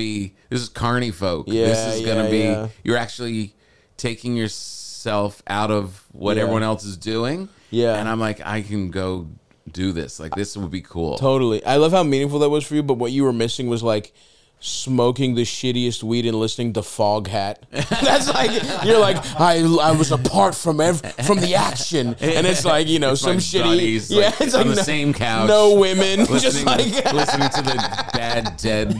is carny folk. This is gonna be. You're actually taking yourself out of what everyone else is doing. Yeah. And I'm like, I can go do this. Like, this would be cool. Totally. I love how meaningful that was for you, but what you were missing was like smoking the shittiest weed and listening to Foghat. That's like, you're like, I was apart from the action. And it's like, it's some shitty. Buddies, it's on the same couch. No women. Just like listening to the Bad Dead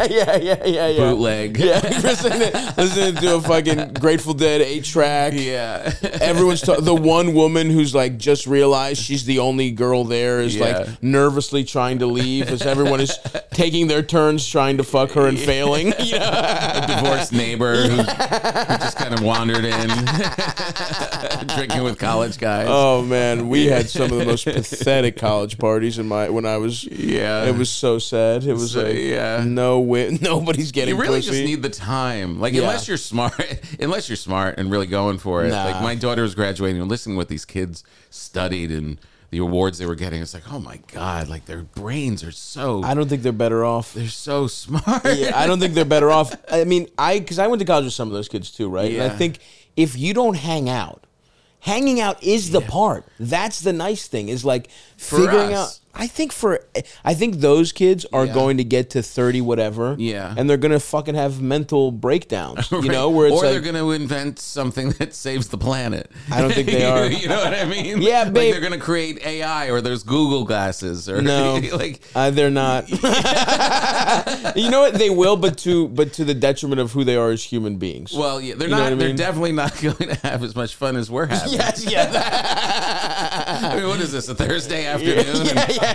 bootleg. Yeah. listening to a fucking Grateful Dead 8-track. Yeah. Everyone's the one woman who's like just realized she's the only girl there is like nervously trying to leave as everyone is taking their turns trying to fuck her and failing. A divorced neighbor who just kind of wandered in drinking with college guys. Oh man, we had some of the most pathetic college parties when I was it was so sad. It was nobody's getting you really pussy. Just need the time, like unless you're smart and really going for it. Like my daughter was graduating and listening to what these kids studied and the awards they were getting. It's like, oh my god, like their brains are so. I don't think they're better off. They're so smart. I don't think they're better off. I mean, because I went to college with some of those kids too, right? Yeah. And I think if you don't hang out is the part. That's the nice thing is like figuring out. I think those kids are going to get to 30 whatever. Yeah. And they're going to fucking have mental breakdowns, you Right. know, where it's or like, they're going to invent something that saves the planet. I don't think they are. You know what I mean? Yeah, like babe. they're going to create AI, or there's Google glasses, or No, like they're not. You know what? They will, but to the detriment of who they are as human beings. well, yeah, they're You know not. what I They're mean? definitely not going to have as much fun as we're having. yes, yes. I mean, what is this? A Thursday afternoon?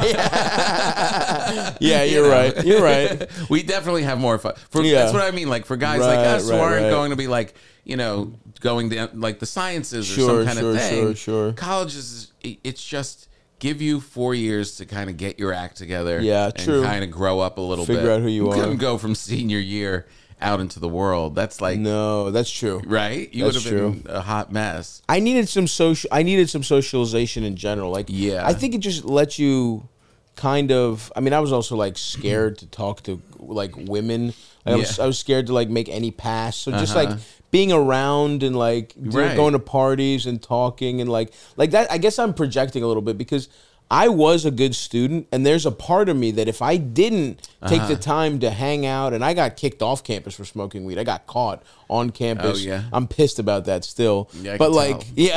Yeah, you're right. You're right. We definitely have more fun. Yeah. That's what I mean. Like for guys like Right, us who right, aren't right. going to be like, you know, going down like the sciences or Sure, some kind of thing. sure. College it's just give you 4 years to kind of get your act together. Yeah, and true. kind of grow up a little bit. Figure out who you are. couldn't go from senior year out into the world. That's like No, that's true. right. You That's would have been a hot mess. I needed some socialization in general. Like, Yeah. I think it just lets you kind of. I mean, I was also like scared to talk to like women. Like, I was scared to like make any pass. So just like being around and like Right. going to parties and talking and like that. I guess I'm projecting a little bit because I was a good student, and there's a part of me that if I didn't take the time to hang out, and I got kicked off campus for smoking weed. I got caught on campus. Oh, yeah? I'm pissed about that still. Yeah, I but can like, tell. yeah,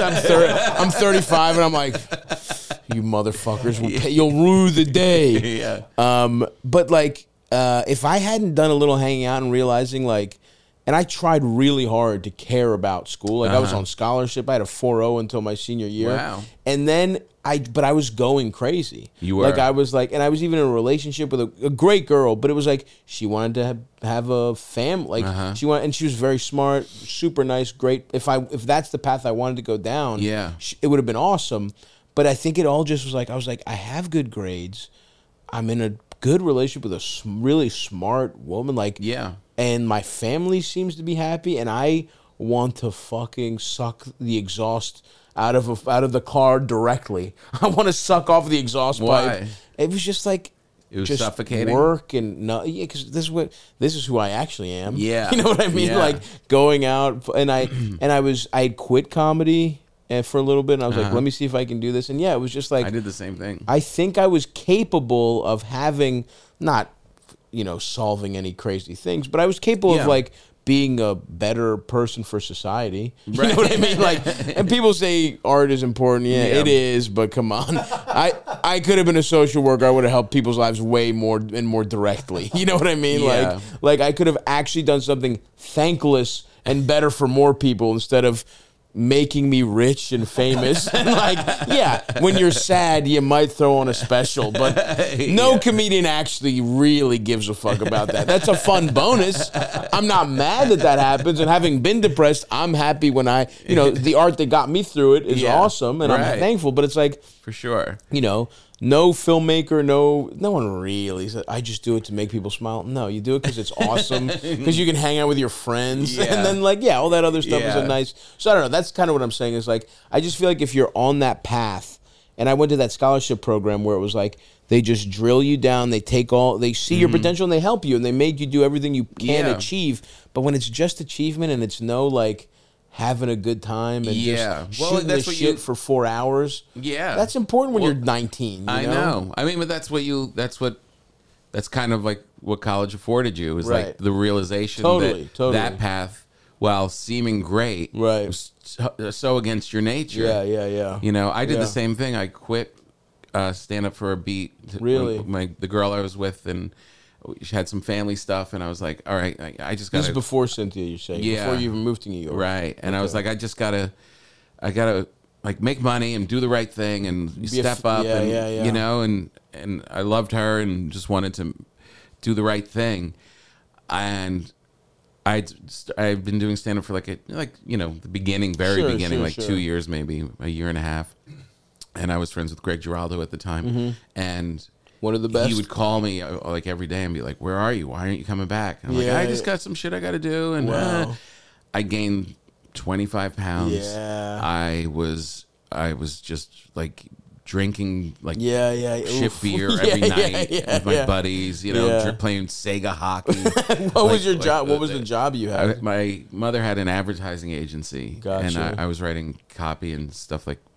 I'm 35, and I'm like, you motherfuckers, you'll rue the day. Yeah. But like, if I hadn't done a little hanging out and realizing like, and I tried really hard to care about school. Like I was on scholarship. I had a 4.0 until my senior year. Wow. And then but I was going crazy. You were. Like I was like, and I was even in a relationship with a great girl, but it was like she wanted to have a family. Like she wanted, and she was very smart, super nice, great. If that's the path I wanted to go down, Yeah. it would have been awesome. But I think it all just was like, I was like, I have good grades. I'm in a good relationship with a really smart woman. Like, Yeah. and my family seems to be happy, and I want to fucking suck the exhaust out of the car directly. I want to suck off the exhaust Why? pipe. It was just like It was just suffocating? work and no, yeah, because this is who I actually am. Yeah. You know what I mean? Yeah. Like going out, and I had quit comedy for a little bit, and I was like, let me see if I can do this. And yeah, it was just like I did the same thing. I think I was capable of having not, solving any crazy things, but I was capable of Yeah. like being a better person for society. You know what I mean? Like, and people say art is important. Yeah, Yeah. it is, but come on. I could have been a social worker. I would have helped people's lives way more and more directly. You know what I mean? Yeah. Like I could have actually done something thankless and better for more people instead of making me rich and famous. And like, yeah, when you're sad, you might throw on a special, but no comedian actually really gives a fuck about that. That's a fun bonus. I'm not mad that happens. And having been depressed, I'm happy when the art that got me through it is awesome, and I'm right. thankful. But it's like, For sure. no filmmaker, no one really said, I just do it to make people smile. No, you do it because it's awesome, because you can hang out with your friends. Yeah. And then like, yeah, all that other stuff is Yeah. a nice. So I don't know. That's kind of what I'm saying is like, I just feel like if you're on that path, and I went to that scholarship program where it was like, they just drill you down. They see your potential and they help you and they make you do everything you can Yeah. achieve. But when it's just achievement and it's no like having a good time and Yeah. just Well, shooting that's the what shit you- for 4 hours. Yeah. That's important when Well, you're 19. You I know. I mean, but that's kind of like what college afforded you is Right. like the realization Totally. that path, while seeming great, Right. was so against your nature. Yeah. I did Yeah. the same thing. I quit stand up for a beat. Really? The girl I was with, and she had some family stuff, and I was like, all right, I just got This is to. before Cynthia, you're saying. Yeah. Before you even moved to New York. Right. And I was like, I gotta like make money and do the right thing and Be step up and yeah. and I loved her and just wanted to do the right thing. And I've been doing stand up for the beginning, very Sure, beginning, sure, like sure. 2 years, maybe a year and a half. And I was friends with Greg Giraldo at the time. And One of the best. he would call me like every day and be like, "Where are you? Why aren't you coming back?" And I'm Yeah, like, "I just got some shit I got to do." And Wow. I gained 25 pounds. Yeah. I was just like drinking like Yeah. shit Oof. beer every night with my yeah. buddies. Yeah. Playing Sega hockey. What was your job? What was the job you had? My mother had an advertising agency, Gotcha. and I was writing copy and stuff like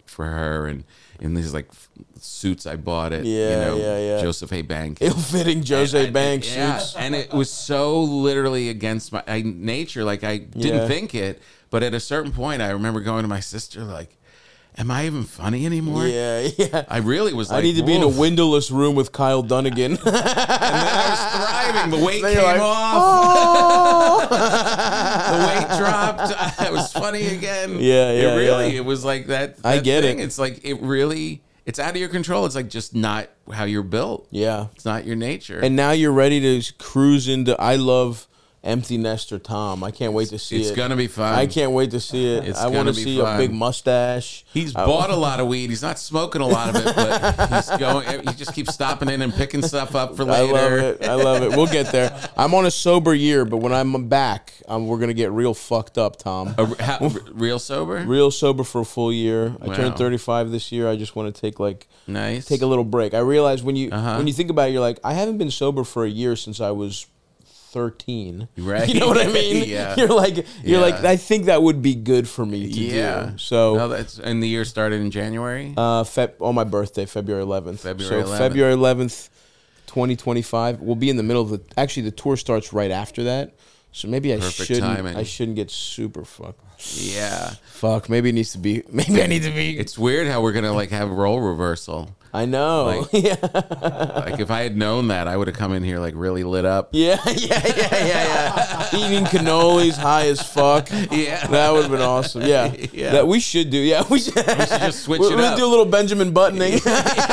for her, and in these like suits I bought at Joseph A. Bank. Ill-fitting Jose Bank suits. And it was so literally against my nature. Like I didn't think it, but at a certain point, I remember going to my sister like, am I even funny anymore? Yeah. I really was like, I need to be in a windowless room with Kyle Dunnigan. And then I was thriving. The weight came off. The weight dropped. I was funny again. It was like that I get thing. it. It's like, it's out of your control. It's like just not how you're built. Yeah. It's not your nature. And now you're ready to cruise into, I love Empty Nester Tom. I can't wait to see it. It's going to be fun. I can't wait to see it. I want to see a big mustache. He's bought a lot of weed. He's not smoking a lot of it, but he just keeps stopping in and picking stuff up for later. I love it. We'll get there. I'm on a sober year, but when I'm back, we're going to get real fucked up, Tom. Real sober? Real sober for a full year. Wow. I turned 35 this year. I just want to take take a little break. I realize when you think about it, you're like, I haven't been sober for a year since I was 13. Right. You know what I mean? Yeah. You're like, I think that would be good for me to do. So and the year started in January? On my birthday, February 11th. February 11th, 2025. We'll be in the middle of the tour starts right after that. So maybe I shouldn't get super fucked. Yeah. Fuck, maybe I need to be. It's weird how we're going to like have role reversal. I know. Like if I had known that, I would have come in here like really lit up. Yeah. Eating cannolis, high as fuck. Yeah. That would have been awesome. Yeah. That we should do. Yeah, we should just switch it up. We'll do a little Benjamin Buttoning. You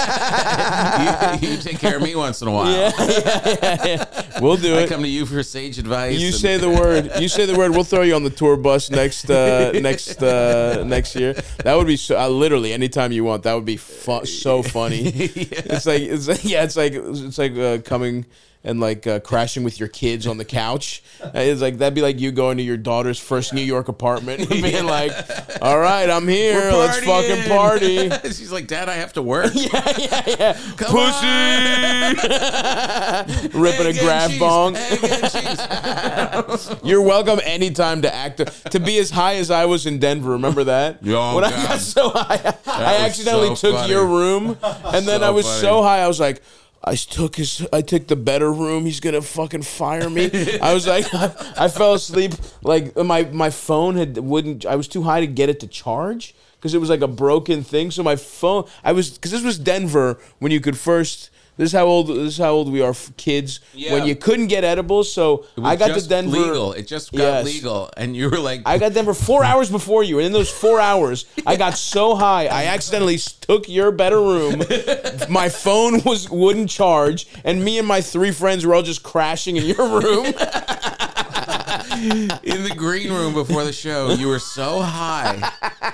take care of me once in a while. Yeah. We'll do it. I come to you for sage advice. You say the word. We'll throw you on the tour bus next year. That would be literally anytime you want. That would be so funny. It's like coming and like crashing with your kids on the couch. It's like that'd be like you going to your daughter's first New York apartment and being like, "All right, I'm here. Let's fucking party." She's like, "Dad, I have to work." Yeah. Pussy. Ripping a grab cheese. bong. Cheese. You're welcome anytime to act to be as high as I was in Denver. Remember that? Oh, when I got so high, I accidentally took your room, and then I was so high, I was like, I took the better room. He's gonna fucking fire me. I was like, I fell asleep. Like my phone I was too high to get it to charge because it was like a broken thing. So my phone, because this was Denver when you could first. This is how old we are, kids. Yeah. When you couldn't get edibles, so I got to Denver. Legal. It just got legal, and you were like, I got Denver 4 hours before you, and in those 4 hours, I got so high, I accidentally took your better room. My phone wouldn't charge, and me and my 3 friends were all just crashing in your room. In the green room before the show, you were so high.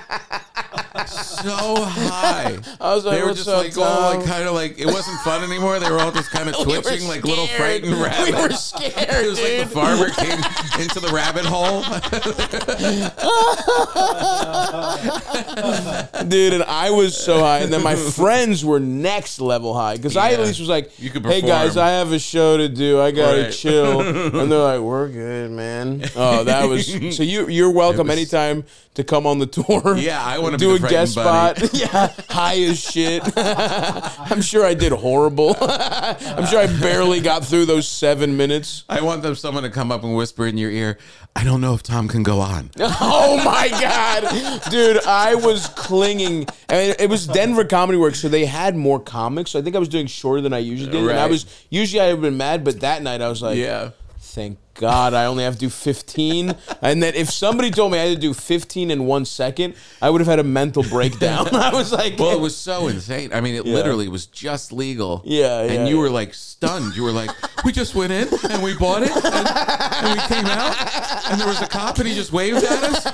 So high. I was like, they were just like all like kind of like it wasn't fun anymore. They were all just kind of twitching like little frightened rabbits. We were scared. It was like the farmer came into the rabbit hole. Dude, and I was so high, and then my friends were next level high because I at least was like, "Hey guys, I have a show to do. I gotta chill," and they're like, "We're good, man." Oh, that was so. You're welcome anytime to come on the tour. Yeah, I want to do a guest spot. Yeah, high as shit. I'm sure I did horrible. I'm sure I barely got through those 7 minutes. I want someone to come up and whisper in your ear, "I don't know if Tom can go on." Oh my God, dude! I was clinging. I mean, it was Denver Comedy Works, so they had more comics. So I think I was doing shorter than I usually did, and I would have been mad, but that night I was like, "Yeah, thank God I only have to do 15." And then if somebody told me I had to do 15 in 1 second, I would have had a mental breakdown. I was like, well, it was so insane. I mean, it literally was just legal. Yeah. And you were like stunned. You were like, we just went in and we bought it and we came out and there was a cop and he just waved at us.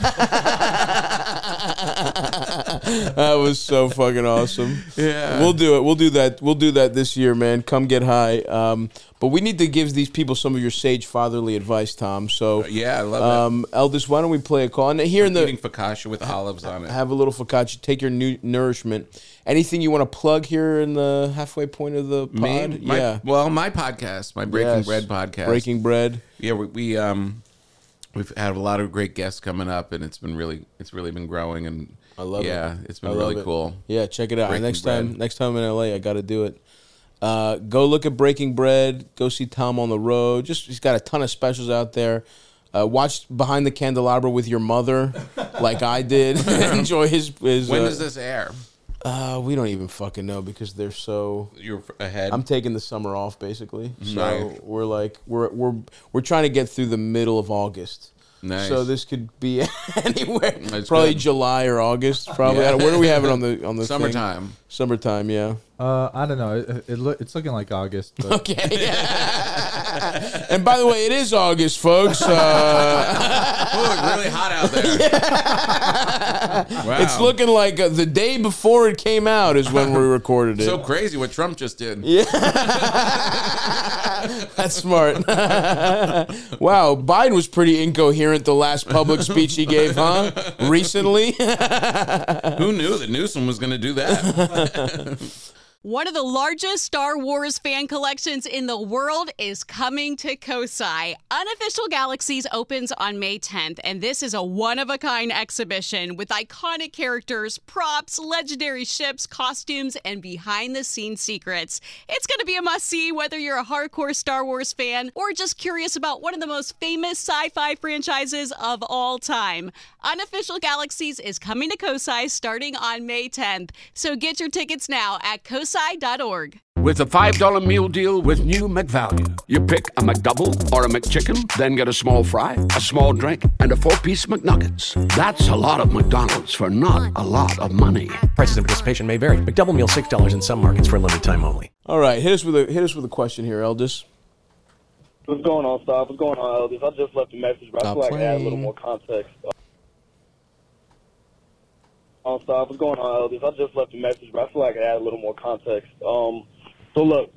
That was so fucking awesome. Yeah. We'll do it. We'll do that. We'll do that this year, man. Come get high. But we need to give these people some of your sage fatherly advice, Tom. So yeah, I love it. Eldest, why don't we play a call? And here eating focaccia with olives on it. Have a little focaccia. Take your nourishment. Anything you want to plug here in the halfway point of the pod? My podcast, my Breaking Bread podcast. Breaking Bread. Yeah, we've had a lot of great guests coming up, and it's really been growing. And I love it. Yeah, it's been really cool. Yeah, check it out. Next time I'm in LA, I got to do it. Go look at Breaking Bread. Go see Tom on the Road. He's got a ton of specials out there. Watch Behind the Candelabra with your mother, like I did. Enjoy his. When does this air? We don't even fucking know because they're so. You're ahead. I'm taking the summer off basically, so Right. we're trying to get through the middle of August. Nice. So this could be anywhere. That's probably good. July or August. Probably. Yeah. Where do we have it on the Summertime. thing? Summertime. Yeah. I don't know. It's looking like August. But Okay. And by the way, it is August, folks. Oh, it's really hot out there. Wow. It's looking like the day before it came out is when we recorded it. so crazy what Trump just did. Yeah. That's smart. Wow, Biden was pretty incoherent the last public speech he gave, huh? Recently. Who knew that Newsom was going to do that? One of the largest Star Wars fan collections in the world is coming to Kosai. Unofficial Galaxies opens on May 10th, and this is a one-of-a-kind exhibition with iconic characters, props, legendary ships, costumes, and behind-the-scenes secrets. It's going to be a must-see whether you're a hardcore Star Wars fan or just curious about one of the most famous sci-fi franchises of all time. Unofficial Galaxies is coming to Kosai starting on May 10th, so get your tickets now at kosai.org. With a $5 meal deal with new McValue. You pick a McDouble or a McChicken, then get a small fry, a small drink, and a 4-piece McNuggets. That's a lot of McDonald's for not a lot of money. Prices and participation may vary. McDouble meal $6 in some markets for a limited time only. All right, hit us with a question here, Eldis. What's going on, Stop? What's going on, Eldis? I just left a message, but I feel like I add a little more context. Stop. What's going on, Eldis? I just left a message, but I feel like I add a little more context. So look,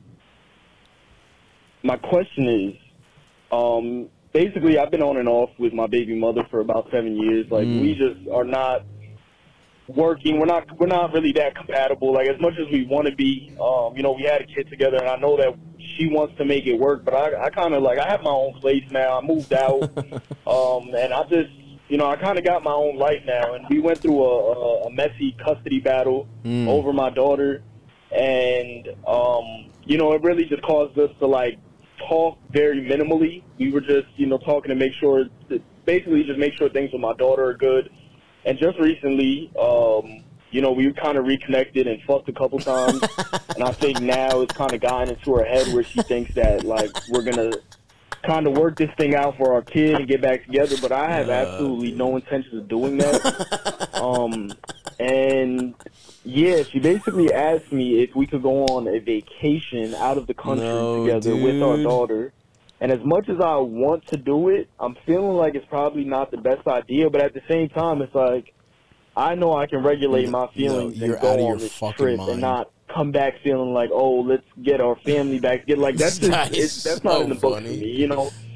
my question is, basically I've been on and off with my baby mother for about 7 years. Like we just are not working. We're not really that compatible. Like as much as we want to be, we had a kid together, and I know that she wants to make it work, but I kind of like I have my own place now. I moved out, and I just. I kind of got my own life now, and we went through a messy custody battle over my daughter, and, it really just caused us to, like, talk very minimally. We were just, talking to make sure, basically just make sure things with my daughter are good. And just recently, we kind of reconnected and fucked a couple times, and I think now it's kind of gotten into her head where she thinks that, like, we're going to kind of work this thing out for our kid and get back together, but I have absolutely no intentions of doing that. And yeah, she basically asked me if we could go on a vacation out of the country together with our daughter. And as much as I want to do it, I'm feeling like it's probably not the best idea, but at the same time, it's like, I know I can regulate my feelings and go on this trip and not come back feeling like, oh, let's get our family back together. Like that's that's not in the book for me,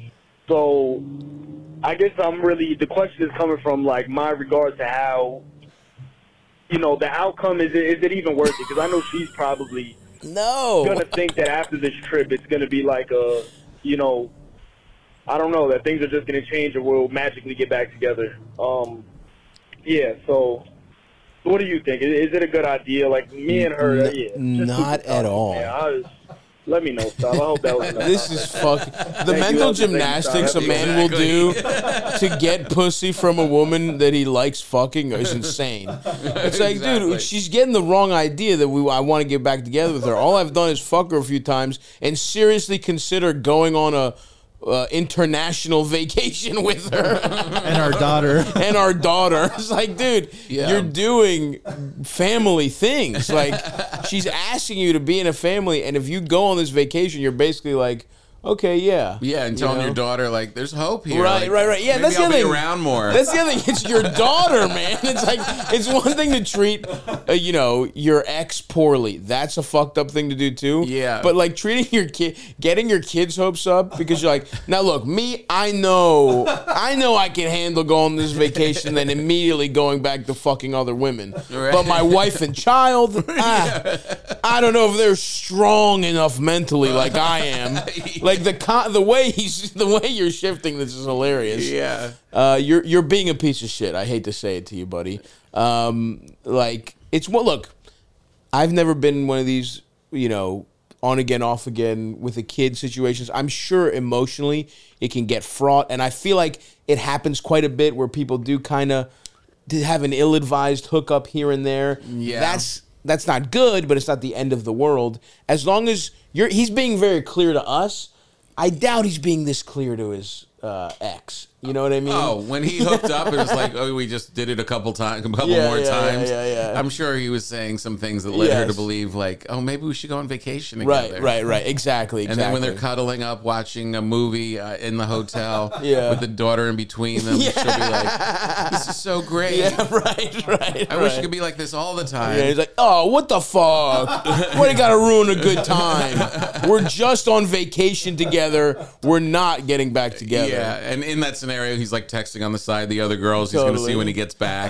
So I guess the question is coming from like my regard to how, the outcome is it even worth it? Because I know she's probably gonna think that after this trip it's gonna be like I don't know, that things are just gonna change and we'll magically get back together. Yeah, so what do you think? Is it a good idea? Like me and her, not at all. Let me know, Stop. I hope that was enough. This is fucking the mental gymnastics a man will do to get pussy from a woman that he likes fucking is insane. It's like, dude, she's getting the wrong idea that I want to get back together with her. All I've done is fuck her a few times and seriously consider going on a international vacation with her and our daughter. It's like, dude, you're doing family things. Like, she's asking you to be in a family, and if you go on this vacation, you're basically like, okay, yeah. Yeah, and telling your daughter, like, there's hope here. Right. Yeah, maybe that's the I'll other be thing. around more. That's the other thing. It's your daughter, man. It's like, it's one thing to treat, your ex poorly. That's a fucked up thing to do, too. Yeah. But, like, treating your kid, getting your kids' hopes up because you're like, now, look, I know I can handle going on this vacation then immediately going back to fucking other women. Right. But my wife and child, I don't know if they're strong enough mentally like I am. Like, the way you're shifting this is hilarious. Yeah. You're being a piece of shit. I hate to say it to you, buddy. Like, it's what, look, I've never been one of these, on again, off again with a kid situations. I'm sure emotionally it can get fraught. And I feel like it happens quite a bit where people do kind of have an ill-advised hookup here and there. Yeah. That's not good, but it's not the end of the world. As long as he's being very clear to us. I doubt he's being this clear to his ex. You know what I mean? Oh, when he hooked up, it was like, oh, we just did it a couple more times. Yeah. I'm sure he was saying some things that led her to believe, like, oh, maybe we should go on vacation together. Right. Exactly. And then when they're cuddling up, watching a movie in the hotel with the daughter in between them, she'll be like, this is so great. Yeah, right. I wish it could be like this all the time. Yeah, he's like, oh, what the fuck? Why you gotta ruin a good time? We're just on vacation together. We're not getting back together. Yeah, and in that scenario, he's like texting on the side the other girls he's going to see when he gets back.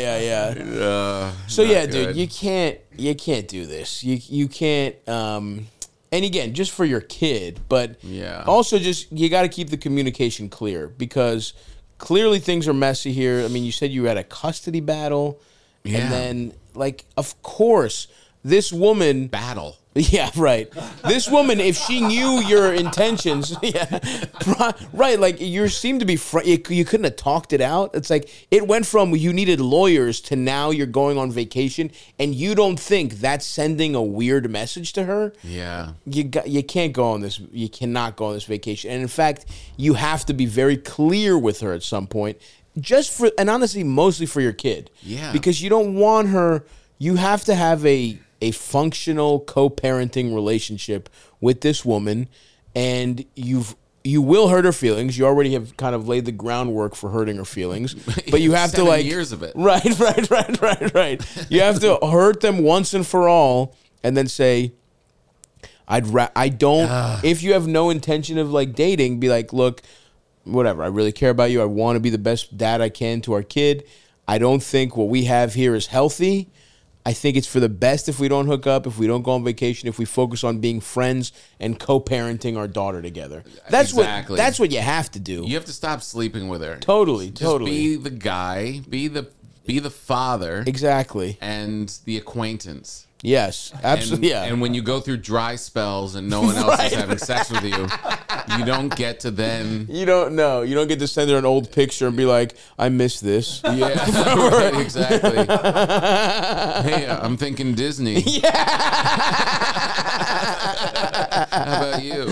Yeah. So yeah, dude, you can't do this. You can't. And again, just for your kid, but also just you got to keep the communication clear because clearly things are messy here. I mean, you said you had a custody battle, and then like, of course, this woman battle. Yeah, right. This woman, if she knew your intentions, right, like you seem to be, you couldn't have talked it out. It's like it went from you needed lawyers to now you're going on vacation, and you don't think that's sending a weird message to her. Yeah, you can't go on this. You cannot go on this vacation, and in fact, you have to be very clear with her at some point, and honestly, mostly for your kid. Yeah, because you don't want her. You have to have a functional co-parenting relationship with this woman, and you will hurt her feelings. You already have kind of laid the groundwork for hurting her feelings, but you have to 7 years of it. Right. You have to hurt them once and for all, and then say, if you have no intention of like dating, be like, look, whatever, I really care about you. I want to be the best dad I can to our kid. I don't think what we have here is healthy. I think it's for the best if we don't hook up, if we don't go on vacation, if we focus on being friends and co-parenting our daughter together. That's what you have to do. You have to stop sleeping with her. Totally. Be the guy, be the father. Exactly. And the acquaintance. Yes, absolutely. And when you go through dry spells and no one else is having sex with you, you don't get to then. You don't know. You don't get to send her an old picture and be like, I miss this. Yeah, right, exactly. Hey, I'm thinking Disney. Yeah. How about you?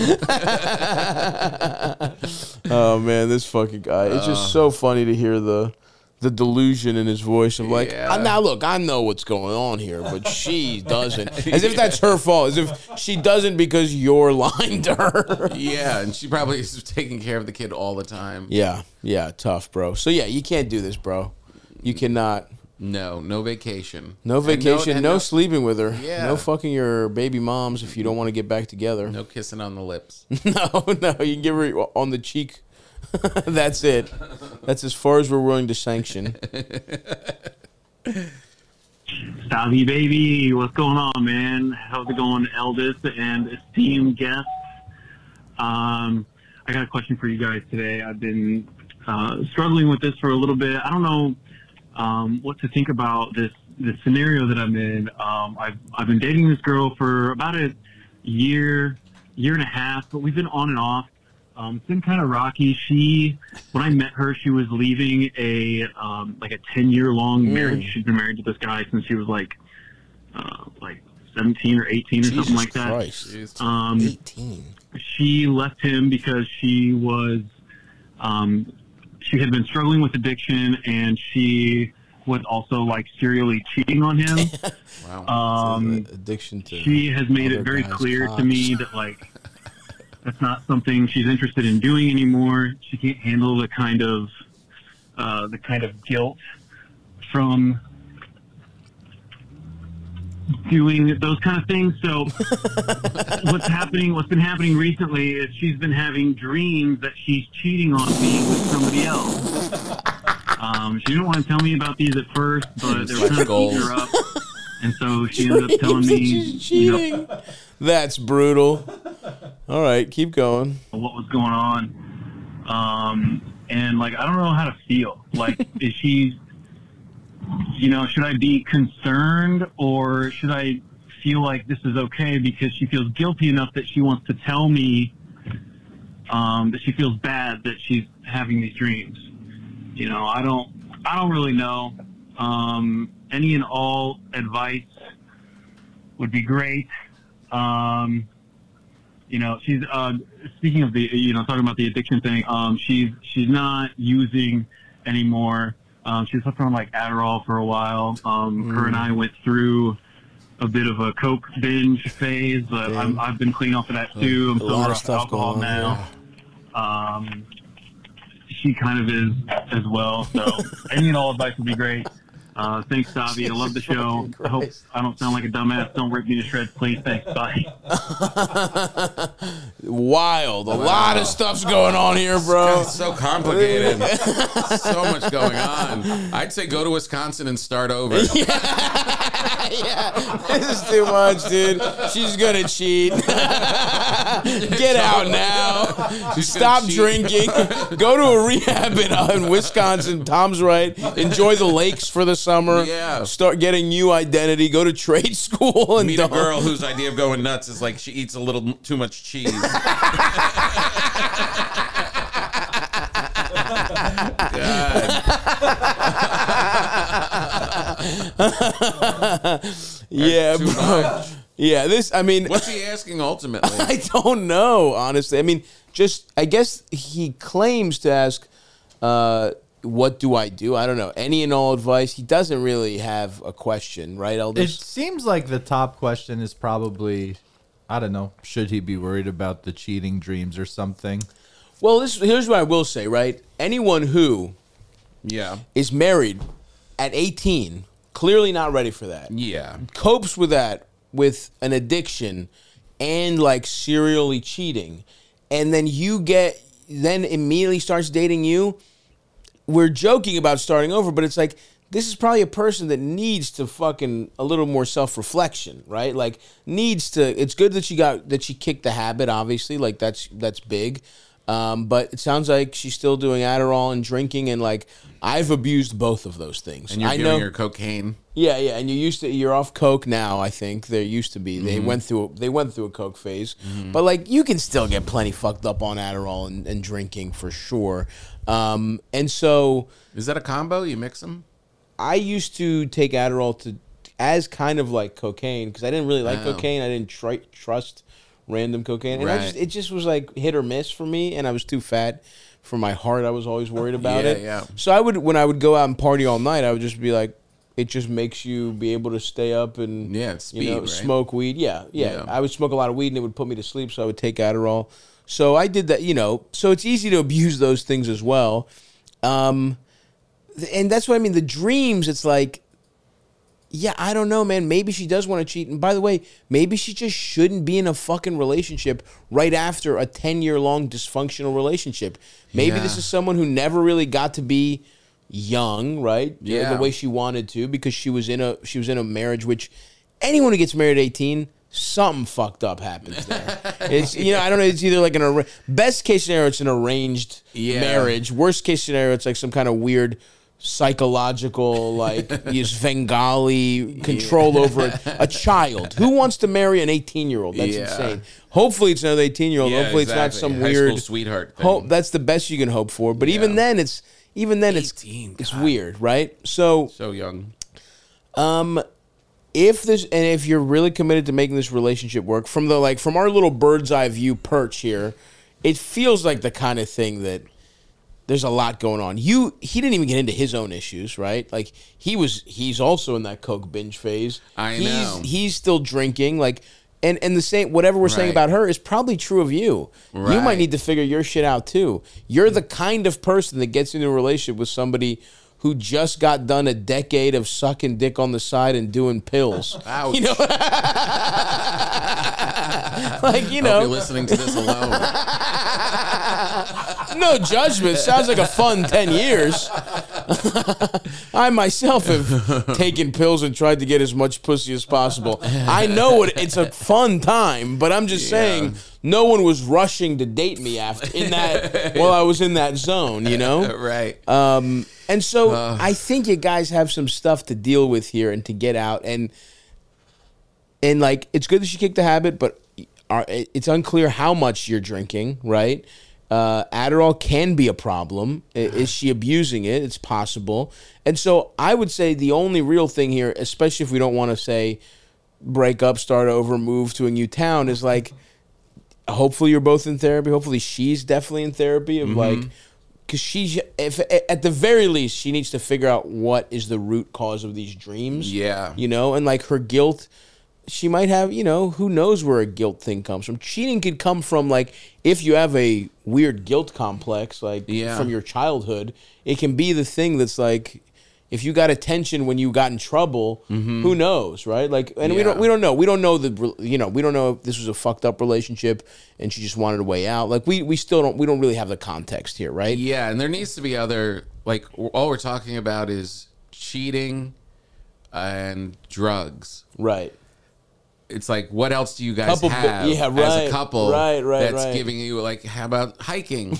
Oh, man, this fucking guy. It's just so funny to hear the delusion in his voice of like, now look, I know what's going on here, but she doesn't. As if that's her fault. As if she doesn't because you're lying to her. Yeah, and she probably is taking care of the kid all the time. Yeah, tough, bro. So yeah, you can't do this, bro. You cannot. No vacation. No vacation, no sleeping with her. Yeah. No fucking your baby moms if you don't want to get back together. No kissing on the lips. No, you can give her on the cheek. That's it. That's as far as we're willing to sanction. Savvy baby, what's going on, man? How's it going, eldest and esteemed guests? I got a question for you guys today. I've been struggling with this for a little bit. I don't know what to think about this scenario that I'm in. I've been dating this girl for about a year and a half, but we've been on and off. It's been kind of rocky. When I met her, she was leaving a 10-year-long marriage. She'd been married to this guy since she was like 17 or 18 or something like that. Christ. 18. She left him because she was she had been struggling with addiction, and she was also like serially cheating on him. Wow. Addiction to. She has made it very clear to me that like. That's not something she's interested in doing anymore. She can't handle the kind of guilt from doing those kind of things. So what's been happening recently is she's been having dreams that she's cheating on me with somebody else. She didn't want to tell me about these at first, but they were kind of eating her up. And so she ended up telling me, she's cheating. That's brutal. All right, keep going. What was going on? And like, I don't know how to feel. Like, is she should I be concerned or should I feel like this is okay because she feels guilty enough that she wants to tell me that she feels bad that she's having these dreams? I don't really know. Any and all advice would be great. She's speaking of the, talking about the addiction thing. She's not using anymore. She's hooked on like Adderall for a while. Her and I went through a bit of a coke binge phase, but I've been clean off of that too. I'm sober off alcohol now. Yeah. She kind of is as well. So any and all advice would be great. Thanks, Davi. I love the show. I hope I don't sound like a dumbass. Don't rip me to shreds, please. Thanks. Bye. Wild. A lot of stuff's going on here, bro. It's so complicated. So much going on. I'd say go to Wisconsin and start over. Yeah, this is too much, dude. She's gonna cheat. Get out now. Stop drinking. Go to a rehab in Wisconsin. Tom's right. Enjoy the lakes for the summer. Yeah. Start getting new identity. Go to trade school and meet a girl whose idea of going nuts is like she eats a little too much cheese. Yeah, bro. Yeah, what's he asking ultimately? I don't know, honestly. I mean, I guess he claims to ask, what do I do? I don't know. Any and all advice. He doesn't really have a question, right, Elders? It seems like the top question is probably, I don't know, should he be worried about the cheating dreams or something? Well, here's what I will say, right? Anyone who is married at 18, clearly not ready for that. Yeah. Copes with that with an addiction and like serially cheating. And then then immediately starts dating you. We're joking about starting over, but it's like, this is probably a person that needs to fucking a little more self-reflection, right? Like it's good that she kicked the habit, obviously. Like that's big. But it sounds like she's still doing Adderall and drinking, and like I've abused both of those things. And you're giving her cocaine. Yeah, and you're off coke now. I think there used to be they went through a coke phase, but like you can still get plenty fucked up on Adderall and drinking for sure. And so is that a combo? You mix them? I used to take Adderall as kind of like cocaine because I didn't really like cocaine. I didn't trust random cocaine, and it just was like hit or miss for me, and I was too fat for my heart. I was always worried about it. Yeah. So when I would go out and party all night, I would just be like, it just makes you be able to stay up and right? smoke weed. Yeah. I would smoke a lot of weed, and it would put me to sleep. So I would take Adderall. So I did that. So it's easy to abuse those things as well. And that's what I mean. The dreams. It's like. Yeah, I don't know, man. Maybe she does want to cheat. And by the way, maybe she just shouldn't be in a fucking relationship right after a 10-year-long dysfunctional relationship. Maybe this is someone who never really got to be young, right? Yeah. The way she wanted to, because she was in a marriage, which anyone who gets married at 18, something fucked up happens there. It's I don't know, it's either like best case scenario, it's an arranged marriage. Worst case scenario, it's like some kind of weird psychological, like, use Svengali control over a child. Who wants to marry an 18-year-old? That's insane. Hopefully it's another 18-year-old. Hopefully it's not some high weird school sweetheart thing. That's the best you can hope for. But even then, it's 18, it's weird, right? So young. If you're really committed to making this relationship work, from our little bird's eye view perch here, it feels like the kind of thing that there's a lot going on. He didn't even get into his own issues, right? Like he's also in that coke binge phase. I know. He's still drinking, like, and the same, whatever we're saying about her is probably true of you. Right. You might need to figure your shit out too. You're the kind of person that gets into a relationship with somebody who just got done a decade of sucking dick on the side and doing pills. Ouch. Like, I'll be listening to this alone. No judgment. Sounds like a fun 10 years. I myself have taken pills and tried to get as much pussy as possible. I know it's a fun time, but I'm just saying no one was rushing to date me while I was in that zone, Right. And so I think you guys have some stuff to deal with here and to get out. And like, it's good that she kicked the habit, but it's unclear how much you're drinking, right? Adderall can be a problem. Is she abusing it? It's possible. And so I would say the only real thing here, especially if we don't want to say break up, start over, move to a new town, is like, hopefully you're both in therapy. Hopefully she's definitely in therapy of like, because if at the very least, she needs to figure out what is the root cause of these dreams. Yeah. You know, and like her guilt, she might have, you know, who knows where a guilt thing comes from. Cheating could come from, like, if you have a weird guilt complex, like, from your childhood, it can be the thing that's like, if you got attention when you got in trouble, who knows, right? Like, and we don't know. We don't know we don't know if this was a fucked up relationship and she just wanted a way out. Like, we don't really have the context here, right? Yeah, and there needs to be other, like, all we're talking about is cheating and drugs. Right. It's like, what else do you guys have as a couple that's giving you, like, how about hiking?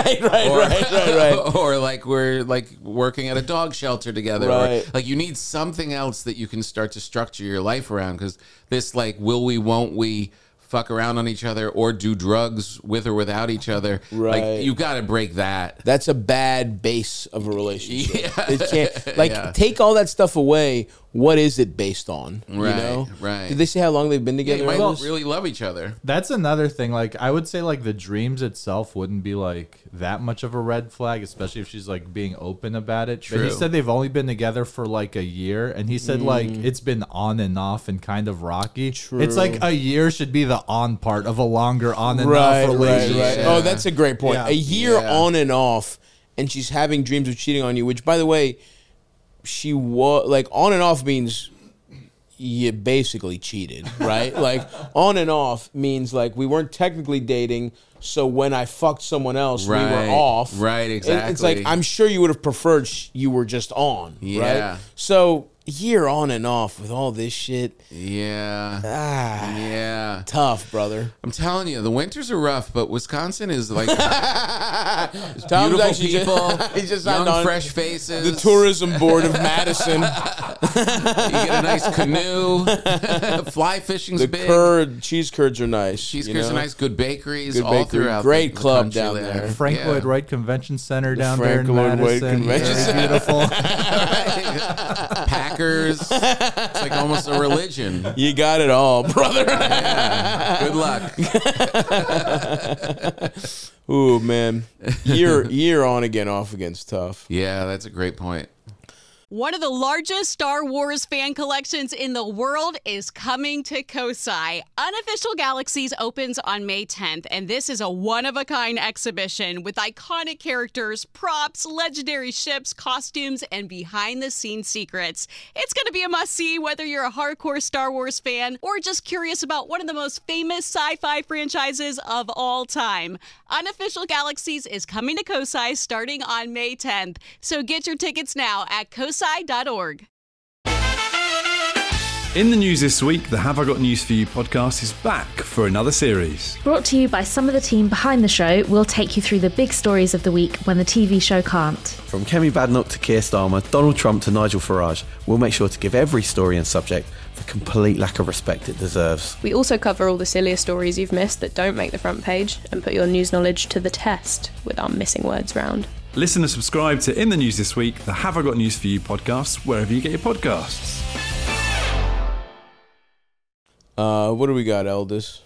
right. Or, like, we're, like, working at a dog shelter together. Right. Or, like, you need something else that you can start to structure your life around, because this, like, will we, won't we fuck around on each other or do drugs with or without each other. Right. Like, you got to break that. That's a bad base of a relationship. Yeah. It can't, like, take all that stuff away. What is it based on? Right, you know? right. Did they say how long they've been together? Yeah, you might really love each other. That's another thing. Like, I would say, like, the dreams itself wouldn't be, like, that much of a red flag, especially if she's, like, being open about it. True. But he said they've only been together for, like, a year, and he said, like, it's been on and off and kind of rocky. True. It's like a year should be the on part of a longer on and off relationship. Right. Yeah. Oh, that's a great point. Yeah. A year Yeah. on and off, and she's having dreams of cheating on you, which, by the way, she was, like, on and off means you basically cheated, right? Like, on and off means, like, we weren't technically dating, so when I fucked someone else, we were off. Right, exactly. It's like, I'm sure you would have preferred you were just on, Yeah. right? So, year on and off with all this shit. Yeah. Yeah. Tough, brother. I'm telling you, the winters are rough, but Wisconsin is like Tom's beautiful actually people, he's just young, on fresh faces. the tourism board of Madison. You get a nice canoe. Fly fishing's The big. cheese curds are nice. Cheese you curds are know? nice. Good bakeries Good all bakery. throughout. Great the club country down there. Frank Yeah. Lloyd Wright Convention Center down Frank there in Lloyd Wright Madison. Convention Very Center. beautiful. Packers. It's like almost a religion. You got it all, brother. Yeah. Good luck. Ooh, man. Year on again, off again's tough. Yeah, that's a great point. One of the largest Star Wars fan collections in the world is coming to Kosai. Unofficial Galaxies opens on May 10th, and this is a one-of-a-kind exhibition with iconic characters, props, legendary ships, costumes, and behind-the-scenes secrets. It's going to be a must-see whether you're a hardcore Star Wars fan or just curious about one of the most famous sci-fi franchises of all time. Unofficial Galaxies is coming to Kosai starting on May 10th, so get your tickets now at kosai.org. In the news this week, the Have I Got News For You podcast is back for another series. Brought to you by some of the team behind the show, we'll take you through the big stories of the week when the TV show can't. From Kemi Badnock to Keir Starmer, Donald Trump to Nigel Farage, we'll make sure to give every story and subject the complete lack of respect it deserves. We also cover all the sillier stories you've missed that don't make the front page and put your news knowledge to the test with our missing words round. Listen and subscribe to In the News This Week, the Have I Got News For You podcast, wherever you get your podcasts. What do we got, Eldis?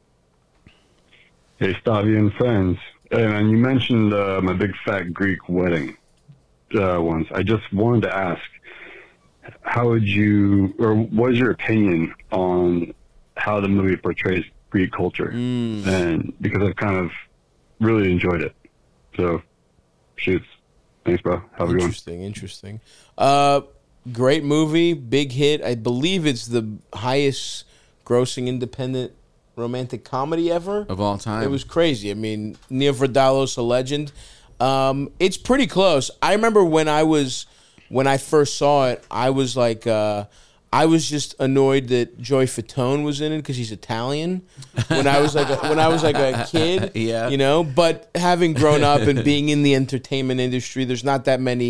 Hey, Stavi and friends. And you mentioned my big fat Greek wedding once. I just wanted to ask, how would you, or what is your opinion on how the movie portrays Greek culture? And because I've kind of really enjoyed it. So, shoots. Thanks, bro. Have a good one. Interesting. Great movie, big hit. I believe it's the highest grossing independent romantic comedy ever of all time. It was crazy. I mean, Nia Vardalos, a legend. It's pretty close. I remember when I first saw it, I was like, I was just annoyed that Joey Fatone was in it because he's Italian. When I was like a kid, yeah, you know. But having grown up and being in the entertainment industry, there's not that many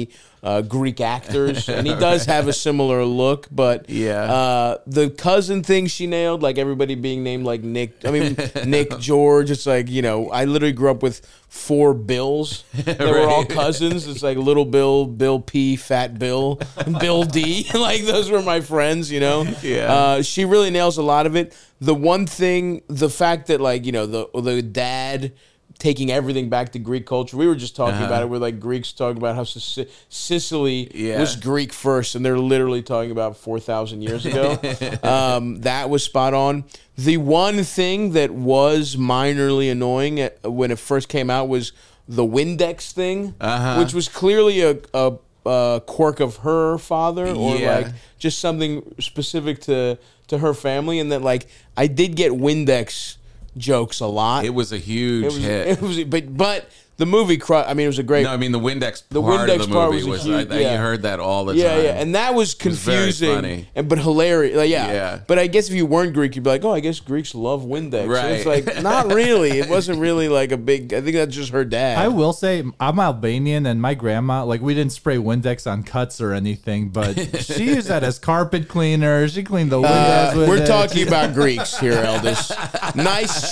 Greek actors, and he does have a similar look. But the cousin thing she nailed, like everybody being named like Nick. I mean Nick, George. It's like, you know, I literally grew up with 4 Bills. They were all cousins. It's like Little Bill, Bill P, Fat Bill, Bill D. Like those were my friends. You know. Yeah. She really nails a lot of it. The one thing, the fact that like, you know, the dad taking everything back to Greek culture. We were just talking about it where like Greeks talking about how Sicily was Greek first, and they're literally talking about 4,000 years ago. That was spot on. The one thing that was minorly annoying when it first came out was the Windex thing, which was clearly a quirk of her father, or like just something specific to her family, and that like I did get Windex jokes a lot. It was a huge hit. It was, but the movie, I mean, it was a great. No, I mean the Windex part of the movie was you heard that all the time. Yeah, and that was confusing, it was very funny. but hilarious. Like, but I guess if you weren't Greek, you'd be like, oh, I guess Greeks love Windex. Right. And it's like not really. It wasn't really like a big. I think that's just her dad. I will say I'm Albanian, and my grandma, like, we didn't spray Windex on cuts or anything, but she used that as carpet cleaner. She cleaned the windows with We're it. talking about Greeks here, Eldest. Nice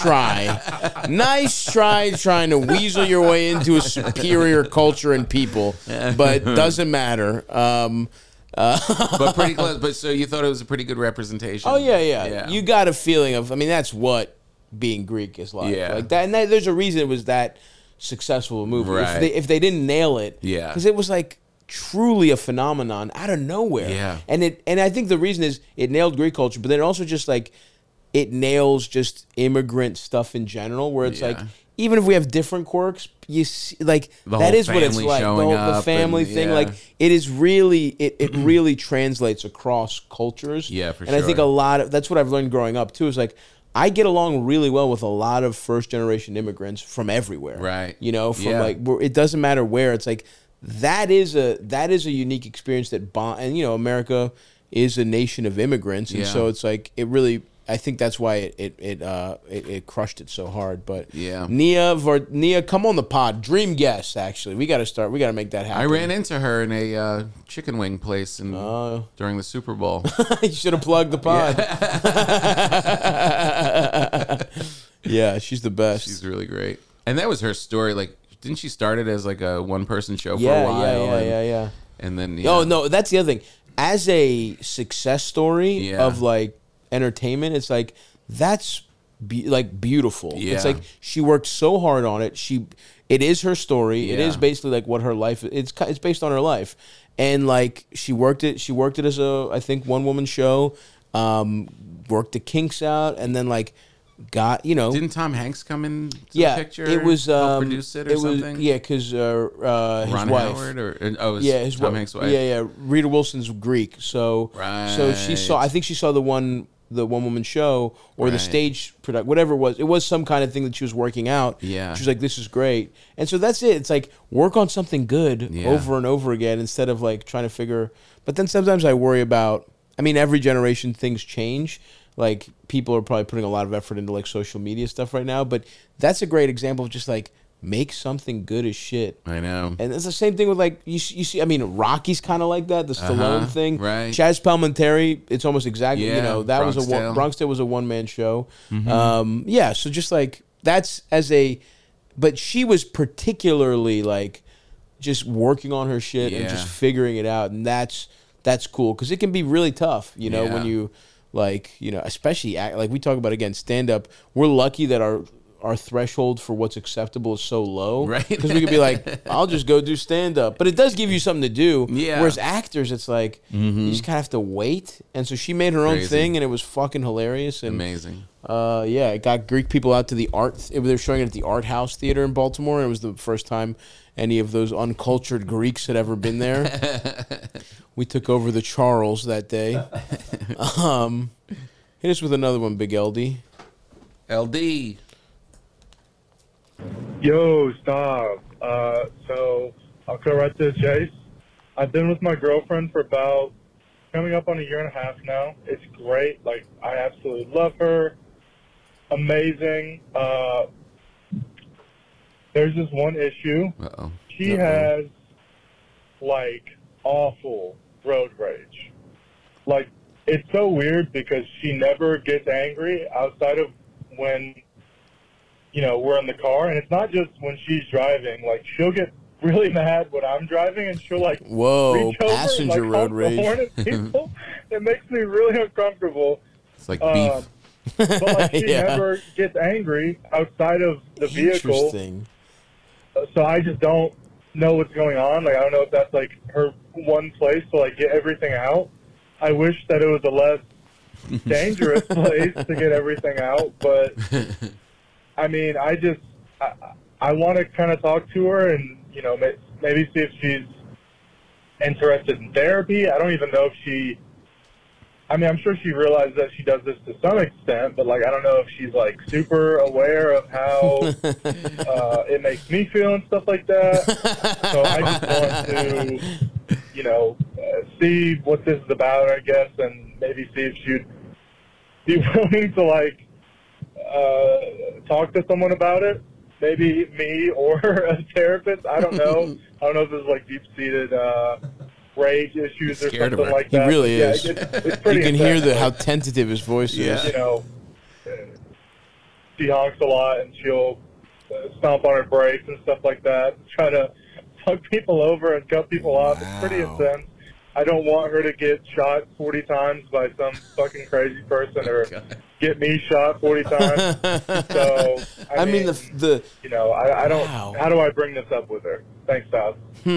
try trying to weasel your way into a superior culture and people, but doesn't matter. But pretty close. But so you thought it was a pretty good representation? Oh yeah. You got a feeling of. I mean, that's what being Greek is like. Yeah. Like that, and there's a reason it was that successful a movie. Right. If they didn't nail it, because it was like truly a phenomenon out of nowhere. Yeah. And I think the reason is it nailed Greek culture, but then it also just like it nails just immigrant stuff in general, where it's like, even if we have different quirks, you see, like that is what it's like. The family thing, like it is really, it really translates across cultures. Yeah, for sure. And I think a lot of that's what I've learned growing up too. Is like I get along really well with a lot of first generation immigrants from everywhere. Right. You know, from like it doesn't matter where. It's like that is a unique experience that and you know, America is a nation of immigrants, and so it's like it really. I think that's why it crushed it so hard. But Nia, come on the pod. Dream guest, actually. We got to make that happen. I ran into her in a chicken wing place during the Super Bowl. You should have plugged the pod. Yeah, she's the best. She's really great. And that was her story. Like, didn't she start it as like a one-person show for a while? Yeah. And then oh no, that's the other thing. As a success story of like entertainment, it's like that's beautiful. It's like she worked so hard on it. It is her story. It is basically like what her life. It's based on her life, and like she worked it as a, I think, one woman show. Worked the kinks out, and then like got, you know. Didn't Tom Hanks come in to the picture? It was help produce it or something. Because his Ron wife, Howard his Tom Hanks' wife. Yeah. Rita Wilson's Greek, so she saw. I think she saw the one woman show or the stage product, whatever it was. It was some kind of thing that she was working out. Yeah, she was like, "This is great," and so that's it. It's like work on something good over and over again instead of like trying to figure. But then sometimes I worry about. I mean, every generation things change. Like people are probably putting a lot of effort into like social media stuff right now, but that's a great example of just like make something good as shit. I know. And it's the same thing with like you see. I mean, Rocky's kind of like that. The Stallone thing, right? Chaz Palminteri. It's almost exactly that Bronxdale. Bronxdale was a one man show. Mm-hmm. So just like that's but she was particularly like just working on her shit and just figuring it out, and that's cool because it can be really tough, you know, when you. Like, you know, especially like we talk about again, stand up. We're lucky that our threshold for what's acceptable is so low, right? Because we could be like, I'll just go do stand up, but it does give you something to do. Yeah. Whereas actors, it's like you just kind of have to wait. And so she made her own thing, and it was fucking hilarious and amazing. It got Greek people out to the art. They were showing it at the Art House Theater in Baltimore. And it was the first time any of those uncultured Greeks had ever been there. We took over the Charles that day. Hit us with another one, Big LD. LD. Yo, stop. So I'll go right to the chase. I've been with my girlfriend for about coming up on a year and a half now. It's great. Like, I absolutely love her. Amazing. There's this one issue. Uh-oh. She has, like, awful road rage. Like, it's so weird because she never gets angry outside of when, you know, we're in the car. And it's not just when she's driving. Like, she'll get really mad when I'm driving, and she'll, like, reach over passenger and, like, road honk the horn rage. at people. It makes me really uncomfortable. It's like beef. But, like, she Yeah. never gets angry outside of the vehicle. Interesting. So I just don't know what's going on. Like, I don't know if that's, like, her one place to, like, get everything out. I wish that it was a less dangerous place to get everything out. But, I mean, I want to kind of talk to her and, you know, maybe see if she's interested in therapy. I don't even know if she... I mean, I'm sure she realizes that she does this to some extent, but, like, I don't know if she's, like, super aware of how it makes me feel and stuff like that. So I just want to, you know, see what this is about, I guess, and maybe see if she'd be willing to, like, talk to someone about it. Maybe me or a therapist. I don't know. I don't know if this is, like, deep-seated... rage issues or Scared of something her. like that. He really is. It's pretty You can hear intense. how tentative his voice is. You know, she honks a lot and she'll stomp on her brakes and stuff like that. Try to fuck people over and cut people off. It's pretty intense. I don't want her to get shot 40 times by some fucking crazy person or get me shot 40 times. So, I mean, the you know, I don't. Wow. How do I bring this up with her? Thanks, Todd.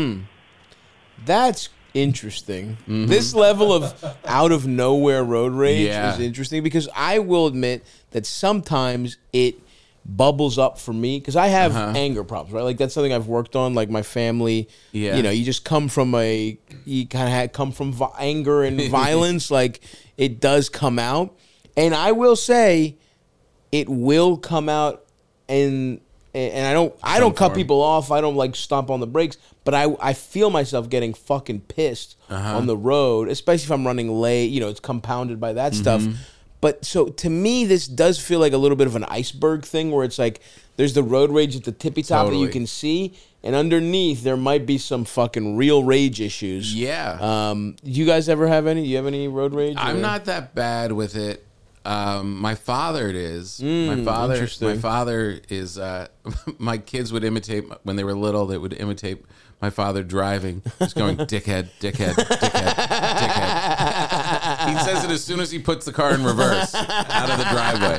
That's interesting. This level of out of nowhere road rage Yeah. is interesting because I will admit that sometimes it bubbles up for me because I have anger problems, right? Like that's something I've worked on. Like my family, Yeah. you know, you just come from come from anger and violence. Like it does come out, and I will say, it will come out and I don't cut people off. I don't like stomp on the brakes, but I feel myself getting fucking pissed on the road, especially if I'm running late. You know, it's compounded by that stuff. But so to me, this does feel like a little bit of an iceberg thing where it's like there's the road rage at the tippy top that you can see, and underneath there might be some fucking real rage issues. Yeah. You guys ever have any? Do you have any road rage? I'm or? not that bad with it. My father it is. My interesting. father is. My kids would imitate when they were little. They would imitate my father driving, just going dickhead, dickhead, dickhead, dickhead. He says it as soon as he puts the car in reverse out of the driveway.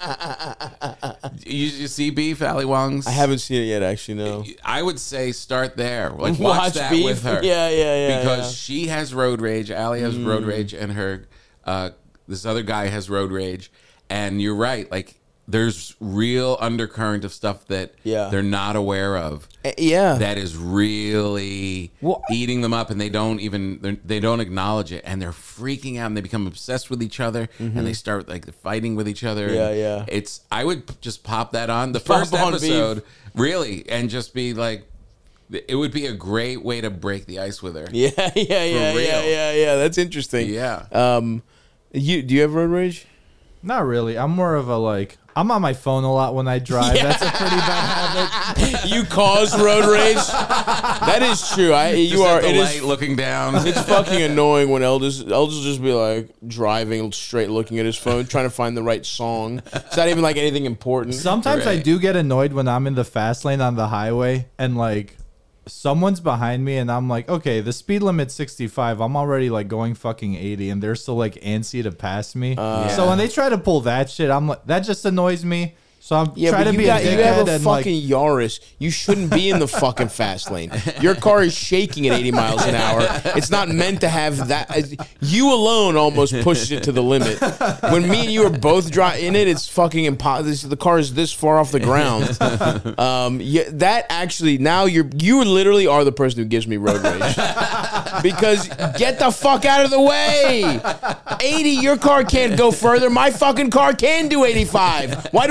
You see Beef, Ali Wong's? I haven't seen it yet, actually. No. I would say start there. Like watch that Beef. with her. Yeah. Because she has road rage. Ali has road rage, and her this other guy has road rage. And you're right. Like there's real undercurrent of stuff that they're not aware of. That is really eating them up, and they don't acknowledge it, and they're freaking out, and they become obsessed with each other, and they start like fighting with each other. I would just pop that on the first episode, really, and just be like, it would be a great way to break the ice with her. Yeah. That's interesting. Yeah. Do you have road rage? Not really. I'm more of a like. I'm on my phone a lot when I drive. That's a pretty bad habit. You cause road rage. That is true. It is looking down. It's fucking annoying when Elders just be like driving straight, looking at his phone, trying to find the right song. It's not even like anything important. Sometimes I do get annoyed when I'm in the fast lane on the highway and like someone's behind me and I'm like, okay, the speed limit's 65. I'm already like going fucking 80 and they're still like antsy to pass me. So when they try to pull that shit, I'm like, that just annoys me. So I'm trying to be a dickhead. You have a and fucking like, Yaris. You shouldn't be in the fucking fast lane. Your car is shaking at 80 miles an hour. It's not meant to have that. You alone almost pushed it to the limit. When me and you are both in it, it's fucking impossible. The car is this far off the ground. That actually, now you literally are the person who gives me road rage. Because get the fuck out of the way. 80, your car can't go further. My fucking car can do 85. Why do I have to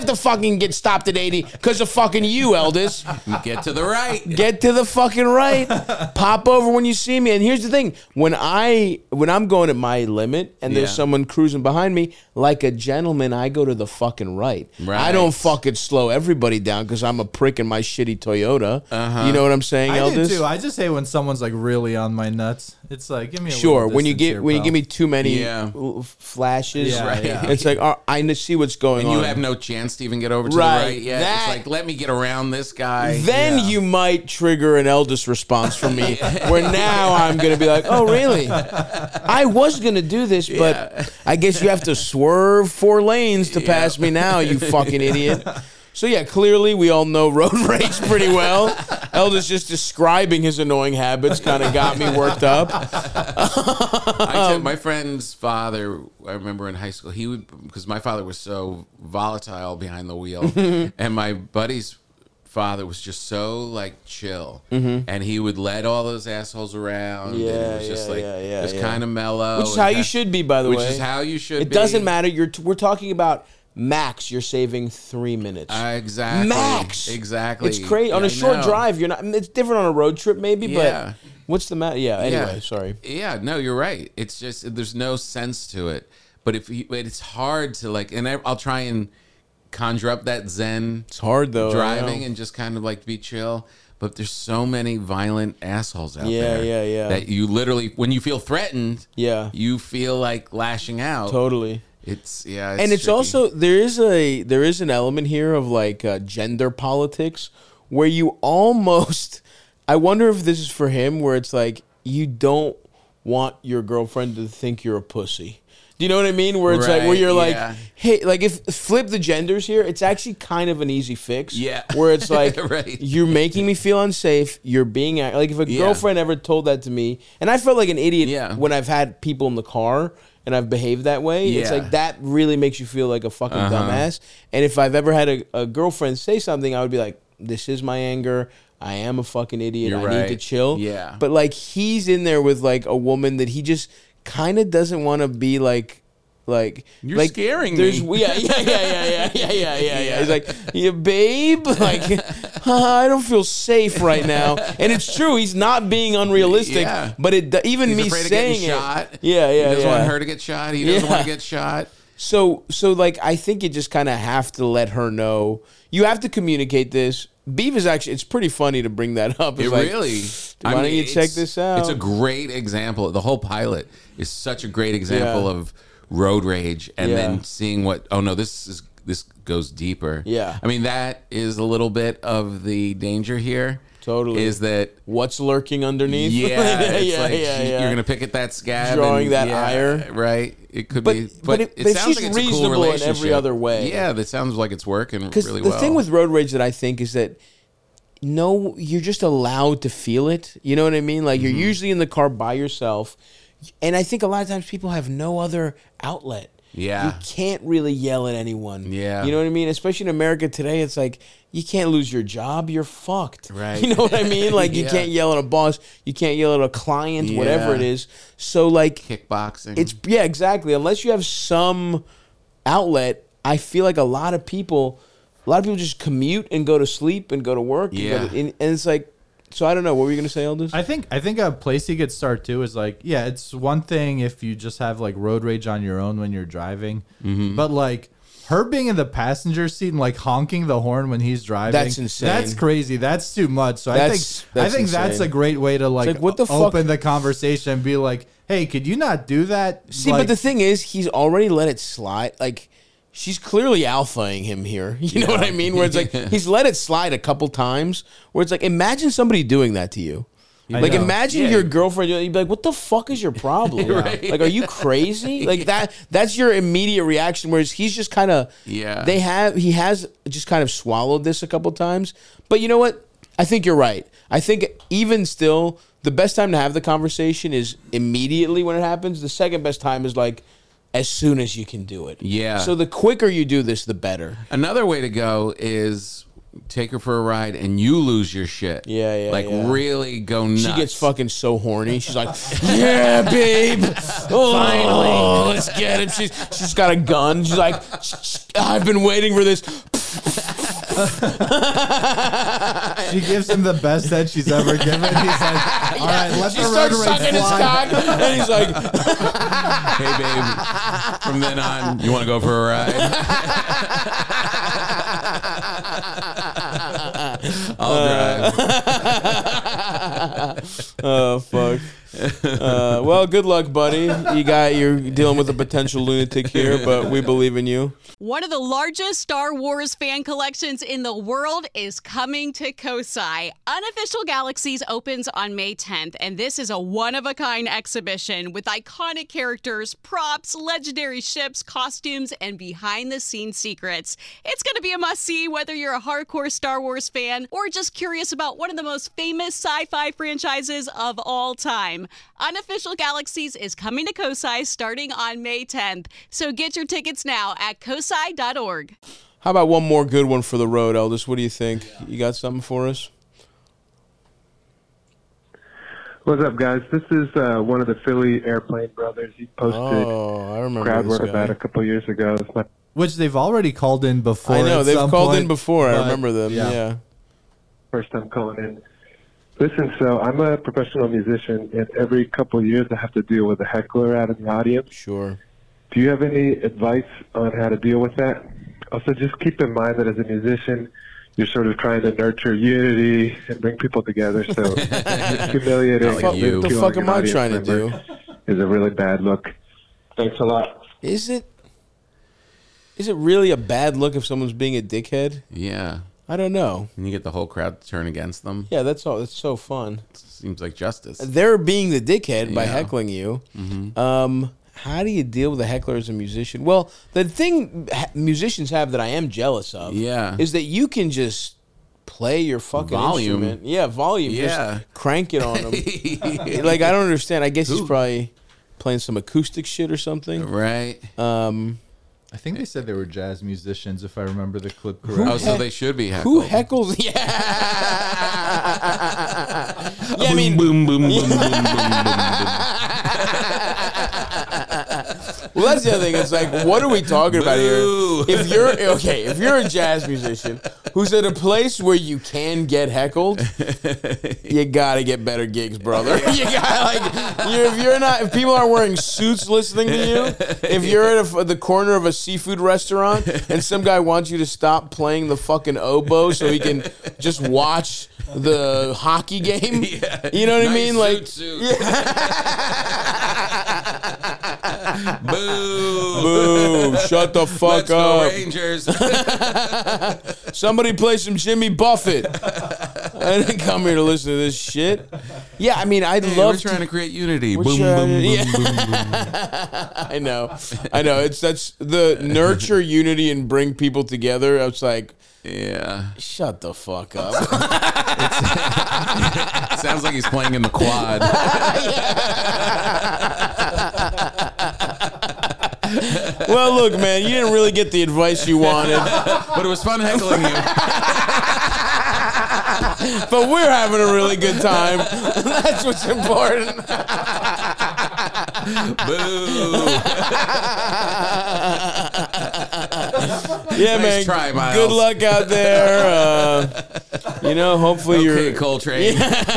to fucking get stopped at 80 because of fucking you, Eldest. Get to the right. Get to the fucking right. Pop over when you see me. And here's the thing: when I'm going at my limit and there's someone cruising behind me, like a gentleman, I go to the fucking right. I don't fucking slow everybody down because I'm a prick in my shitty Toyota. You know what I'm saying, Eldest? I do too. I just hate when someone's like really on my nuts. It's like, give me a sure. little When you distance here, give me too many Yeah. flashes, Yeah. it's like, oh, I see what's going And on. you have no chance to even get over to Right. the right yet. That- It's like, let me get around this guy. Then you might trigger an Eldest response from me, where now I'm going to be like, oh, really? I was going to do this, but I guess you have to swerve 4 lanes to pass me now, you fucking idiot. So, yeah, clearly we all know road rage pretty well. Eldest just describing his annoying habits kind of got me worked up. My friend's father, I remember in high school, he would, because my father was so volatile behind the wheel, and my buddy's father was just so like chill, and he would let all those assholes around. And it was just just kind of mellow, Which is how you should be, by the way. Which is how you should. It doesn't matter. We're talking about max. You're saving 3 minutes. Exactly. Max. Exactly. It's crazy. On a short drive, you're not. It's different on a road trip, maybe. Yeah. But what's the matter? Yeah. Anyway, sorry. Yeah. No, you're right. It's just there's no sense to it. But it's hard to like, and I'll try and conjure up that zen. It's hard though. Driving and just kind of like be chill. But there's so many violent assholes out there. Yeah. That you literally, when you feel threatened, you feel like lashing out. Totally. It's and it's also there is an element here of like gender politics where you almost. I wonder if this is for him, where it's like you don't want your girlfriend to think you're a pussy. Do you know what I mean? Where it's like where you're like, hey, like if flip the genders here, it's actually kind of an easy fix. Yeah. Where it's like you're making me feel unsafe. You're being like if a girlfriend ever told that to me, and I felt like an idiot when I've had people in the car. And I've behaved that way. It's like that really makes you feel like a fucking dumbass. And if I've ever had a girlfriend say something, I would be like, this is my anger. I am a fucking idiot. I need to chill. Yeah. But like he's in there with like a woman that he just kind of doesn't want to be like you're like, scaring there's, me. Yeah. He's like, yeah, babe, like I don't feel safe right now, and it's true. He's not being unrealistic, but even he's me afraid saying of getting shot. He doesn't want her to get shot. He doesn't want to get shot. So like I think you just kind of have to let her know. You have to communicate this. Beef is actually, it's pretty funny to bring that up. It's Why don't you check this out? It's a great example. The whole pilot is such a great example of road rage, and then seeing what. Oh no, this goes deeper. Yeah, I mean that is a little bit of the danger here. Totally, is that what's lurking underneath? Yeah, it's you're gonna pick at that scab, drawing that ire, right? It could be, but it sounds she's like it's reasonable a cool relationship in every other way. Yeah, that sounds like it's working really well. Because the thing with road rage that I think is that you're just allowed to feel it. You know what I mean? Like you're usually in the car by yourself. And I think a lot of times people have no other outlet. Yeah. You can't really yell at anyone. Yeah. You know what I mean? Especially in America today, it's like you can't lose your job. You're fucked. Right. You know what I mean? Like you can't yell at a boss. You can't yell at a client, whatever it is. So like kickboxing. Exactly. Unless you have some outlet, I feel like a lot of people just commute and go to sleep and go to work. Yeah. And it's like, so I don't know. What were you going to say, Eldest? I think a place you could start too is like, yeah, it's one thing if you just have like road rage on your own when you're driving, but like her being in the passenger seat and like honking the horn when he's driving, that's insane. That's crazy. That's too much. So I think that's a great way to like what the open the conversation and be like, hey, could you not do that? See, but the thing is, he's already let it slide. Like, she's clearly alphaing him here. You know what I mean? Where it's like, he's let it slide a couple times. Where it's like, imagine somebody doing that to you. Like, imagine your girlfriend, you'd be like, what the fuck is your problem? Like, are you crazy? Like, that's your immediate reaction, whereas he's just kind of, he has just kind of swallowed this a couple times. But you know what? I think you're right. I think even still, the best time to have the conversation is immediately when it happens. The second best time is like, as soon as you can do it. Yeah. So the quicker you do this, the better. Another way to go is take her for a ride and you lose your shit. Like really go nuts. She gets fucking so horny. She's like, yeah, babe. Oh, finally. Let's get it. She's got a gun. She's like, I've been waiting for this. She gives him the best head she's ever given. He's like, all right, let the starts rotary sucking his fly. cock, and he's like, Hey, babe, from then on, you want to go for a ride? I'll drive. oh, fuck. Well, good luck, buddy. You're dealing with a potential lunatic here, but we believe in you. One of the largest Star Wars fan collections in the world is coming to Kosai. Unofficial Galaxies opens on May 10th, and this is a one-of-a-kind exhibition with iconic characters, props, legendary ships, costumes, and behind-the-scenes secrets. It's going to be a must-see whether you're a hardcore Star Wars fan or just curious about one of the most famous sci-fi franchises of all time. Unofficial Galaxies is coming to Kosai starting on May 10th, so get your tickets now at kosai.org. How about one more good one for the road, Eldest? What do you think? You got something for us? What's up, guys? This is one of the Philly Airplane brothers. He posted I remember crowd this work guy. about a couple years ago. It's my Which they've already called in before. I know, at they've some called in point, before. I but, remember them, yeah. first time calling in. Listen, so I'm a professional musician, and every couple of years I have to deal with a heckler out in the audience. Sure. Do you have any advice on how to deal with that? Also, just keep in mind that as a musician, you're sort of trying to nurture unity and bring people together. So humiliating What the fuck am I trying to do? Is a really bad look. Thanks a lot. Is it really a bad look if someone's being a dickhead? Yeah. I don't know. And you get the whole crowd to turn against them. Yeah, that's all. That's so fun. Seems like justice. They're being the dickhead by Yeah. heckling you. Mm-hmm. How do you deal with a heckler as a musician? Well, the thing musicians have that I am jealous of is that you can just play your fucking Volume. instrument. Yeah, volume. Yeah. Just crank it on them. Like, I don't understand. I guess he's probably playing some acoustic shit or something. Right. I think they said they were jazz musicians, if I remember the clip correctly. Oh, so they should be heckled. Who heckles? Yeah. Yeah, I mean, boom, boom, boom, boom, boom, boom, well, that's the other thing. It's like, what are we talking about here? If you're a jazz musician who's at a place where you can get heckled, you gotta get better gigs, brother. You gotta if people aren't wearing suits listening to you, if you're at the corner of a seafood restaurant and some guy wants you to stop playing the fucking oboe so he can just watch the hockey game, you know what I mean? Like, boo! Shut the fuck Let's go up, Rangers. Somebody play some Jimmy Buffett. I didn't come here to listen to this shit. Yeah, I mean, I'd love. We're trying to create unity. We're Boom, boom, trying boom, to- yeah. boom, boom, boom. I know. That's the nurture unity and bring people together. I was like, yeah, shut the fuck up. Sounds like he's playing in the quad. Well, look, man, you didn't really get the advice you wanted, but it was fun heckling you. But we're having a really good time. That's what's important. Yeah, Nice man. try, Miles. Good luck out there. Hopefully Okay, you're. Coltrane.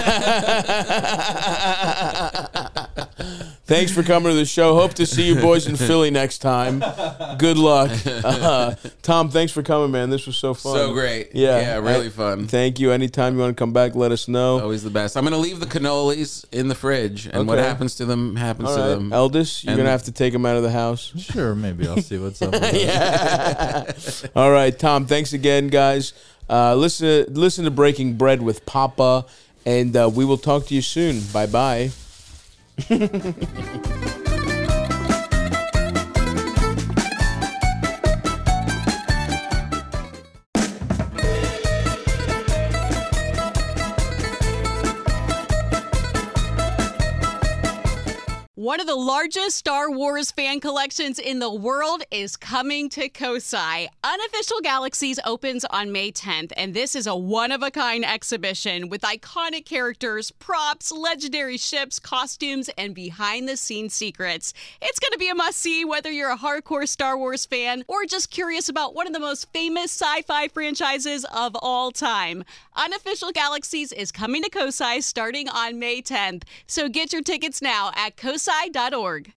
Thanks for coming to the show. Hope to see you boys in Philly next time. Good luck. Tom, thanks for coming, man. This was so fun. So great. Yeah. Yeah, really fun. Thank you. Anytime you want to come back, let us know. Always the best. I'm going to leave the cannolis in the fridge, and what Okay. happens to them happens All to right. them. Eldest, you're And- going to have to take them out of the house. Sure, maybe I'll see what's up with that. Yeah. All right, Tom, thanks again, guys. Listen to Breaking Bread with Papa, and we will talk to you soon. Bye-bye. One of the largest Star Wars fan collections in the world is coming to Kosai. Unofficial Galaxies opens on May 10th, and this is a one-of-a-kind exhibition with iconic characters, props, legendary ships, costumes, and behind-the-scenes secrets. It's going to be a must-see whether you're a hardcore Star Wars fan or just curious about one of the most famous sci-fi franchises of all time. Unofficial Galaxies is coming to Kosai starting on May 10th, so get your tickets now at kosai.org.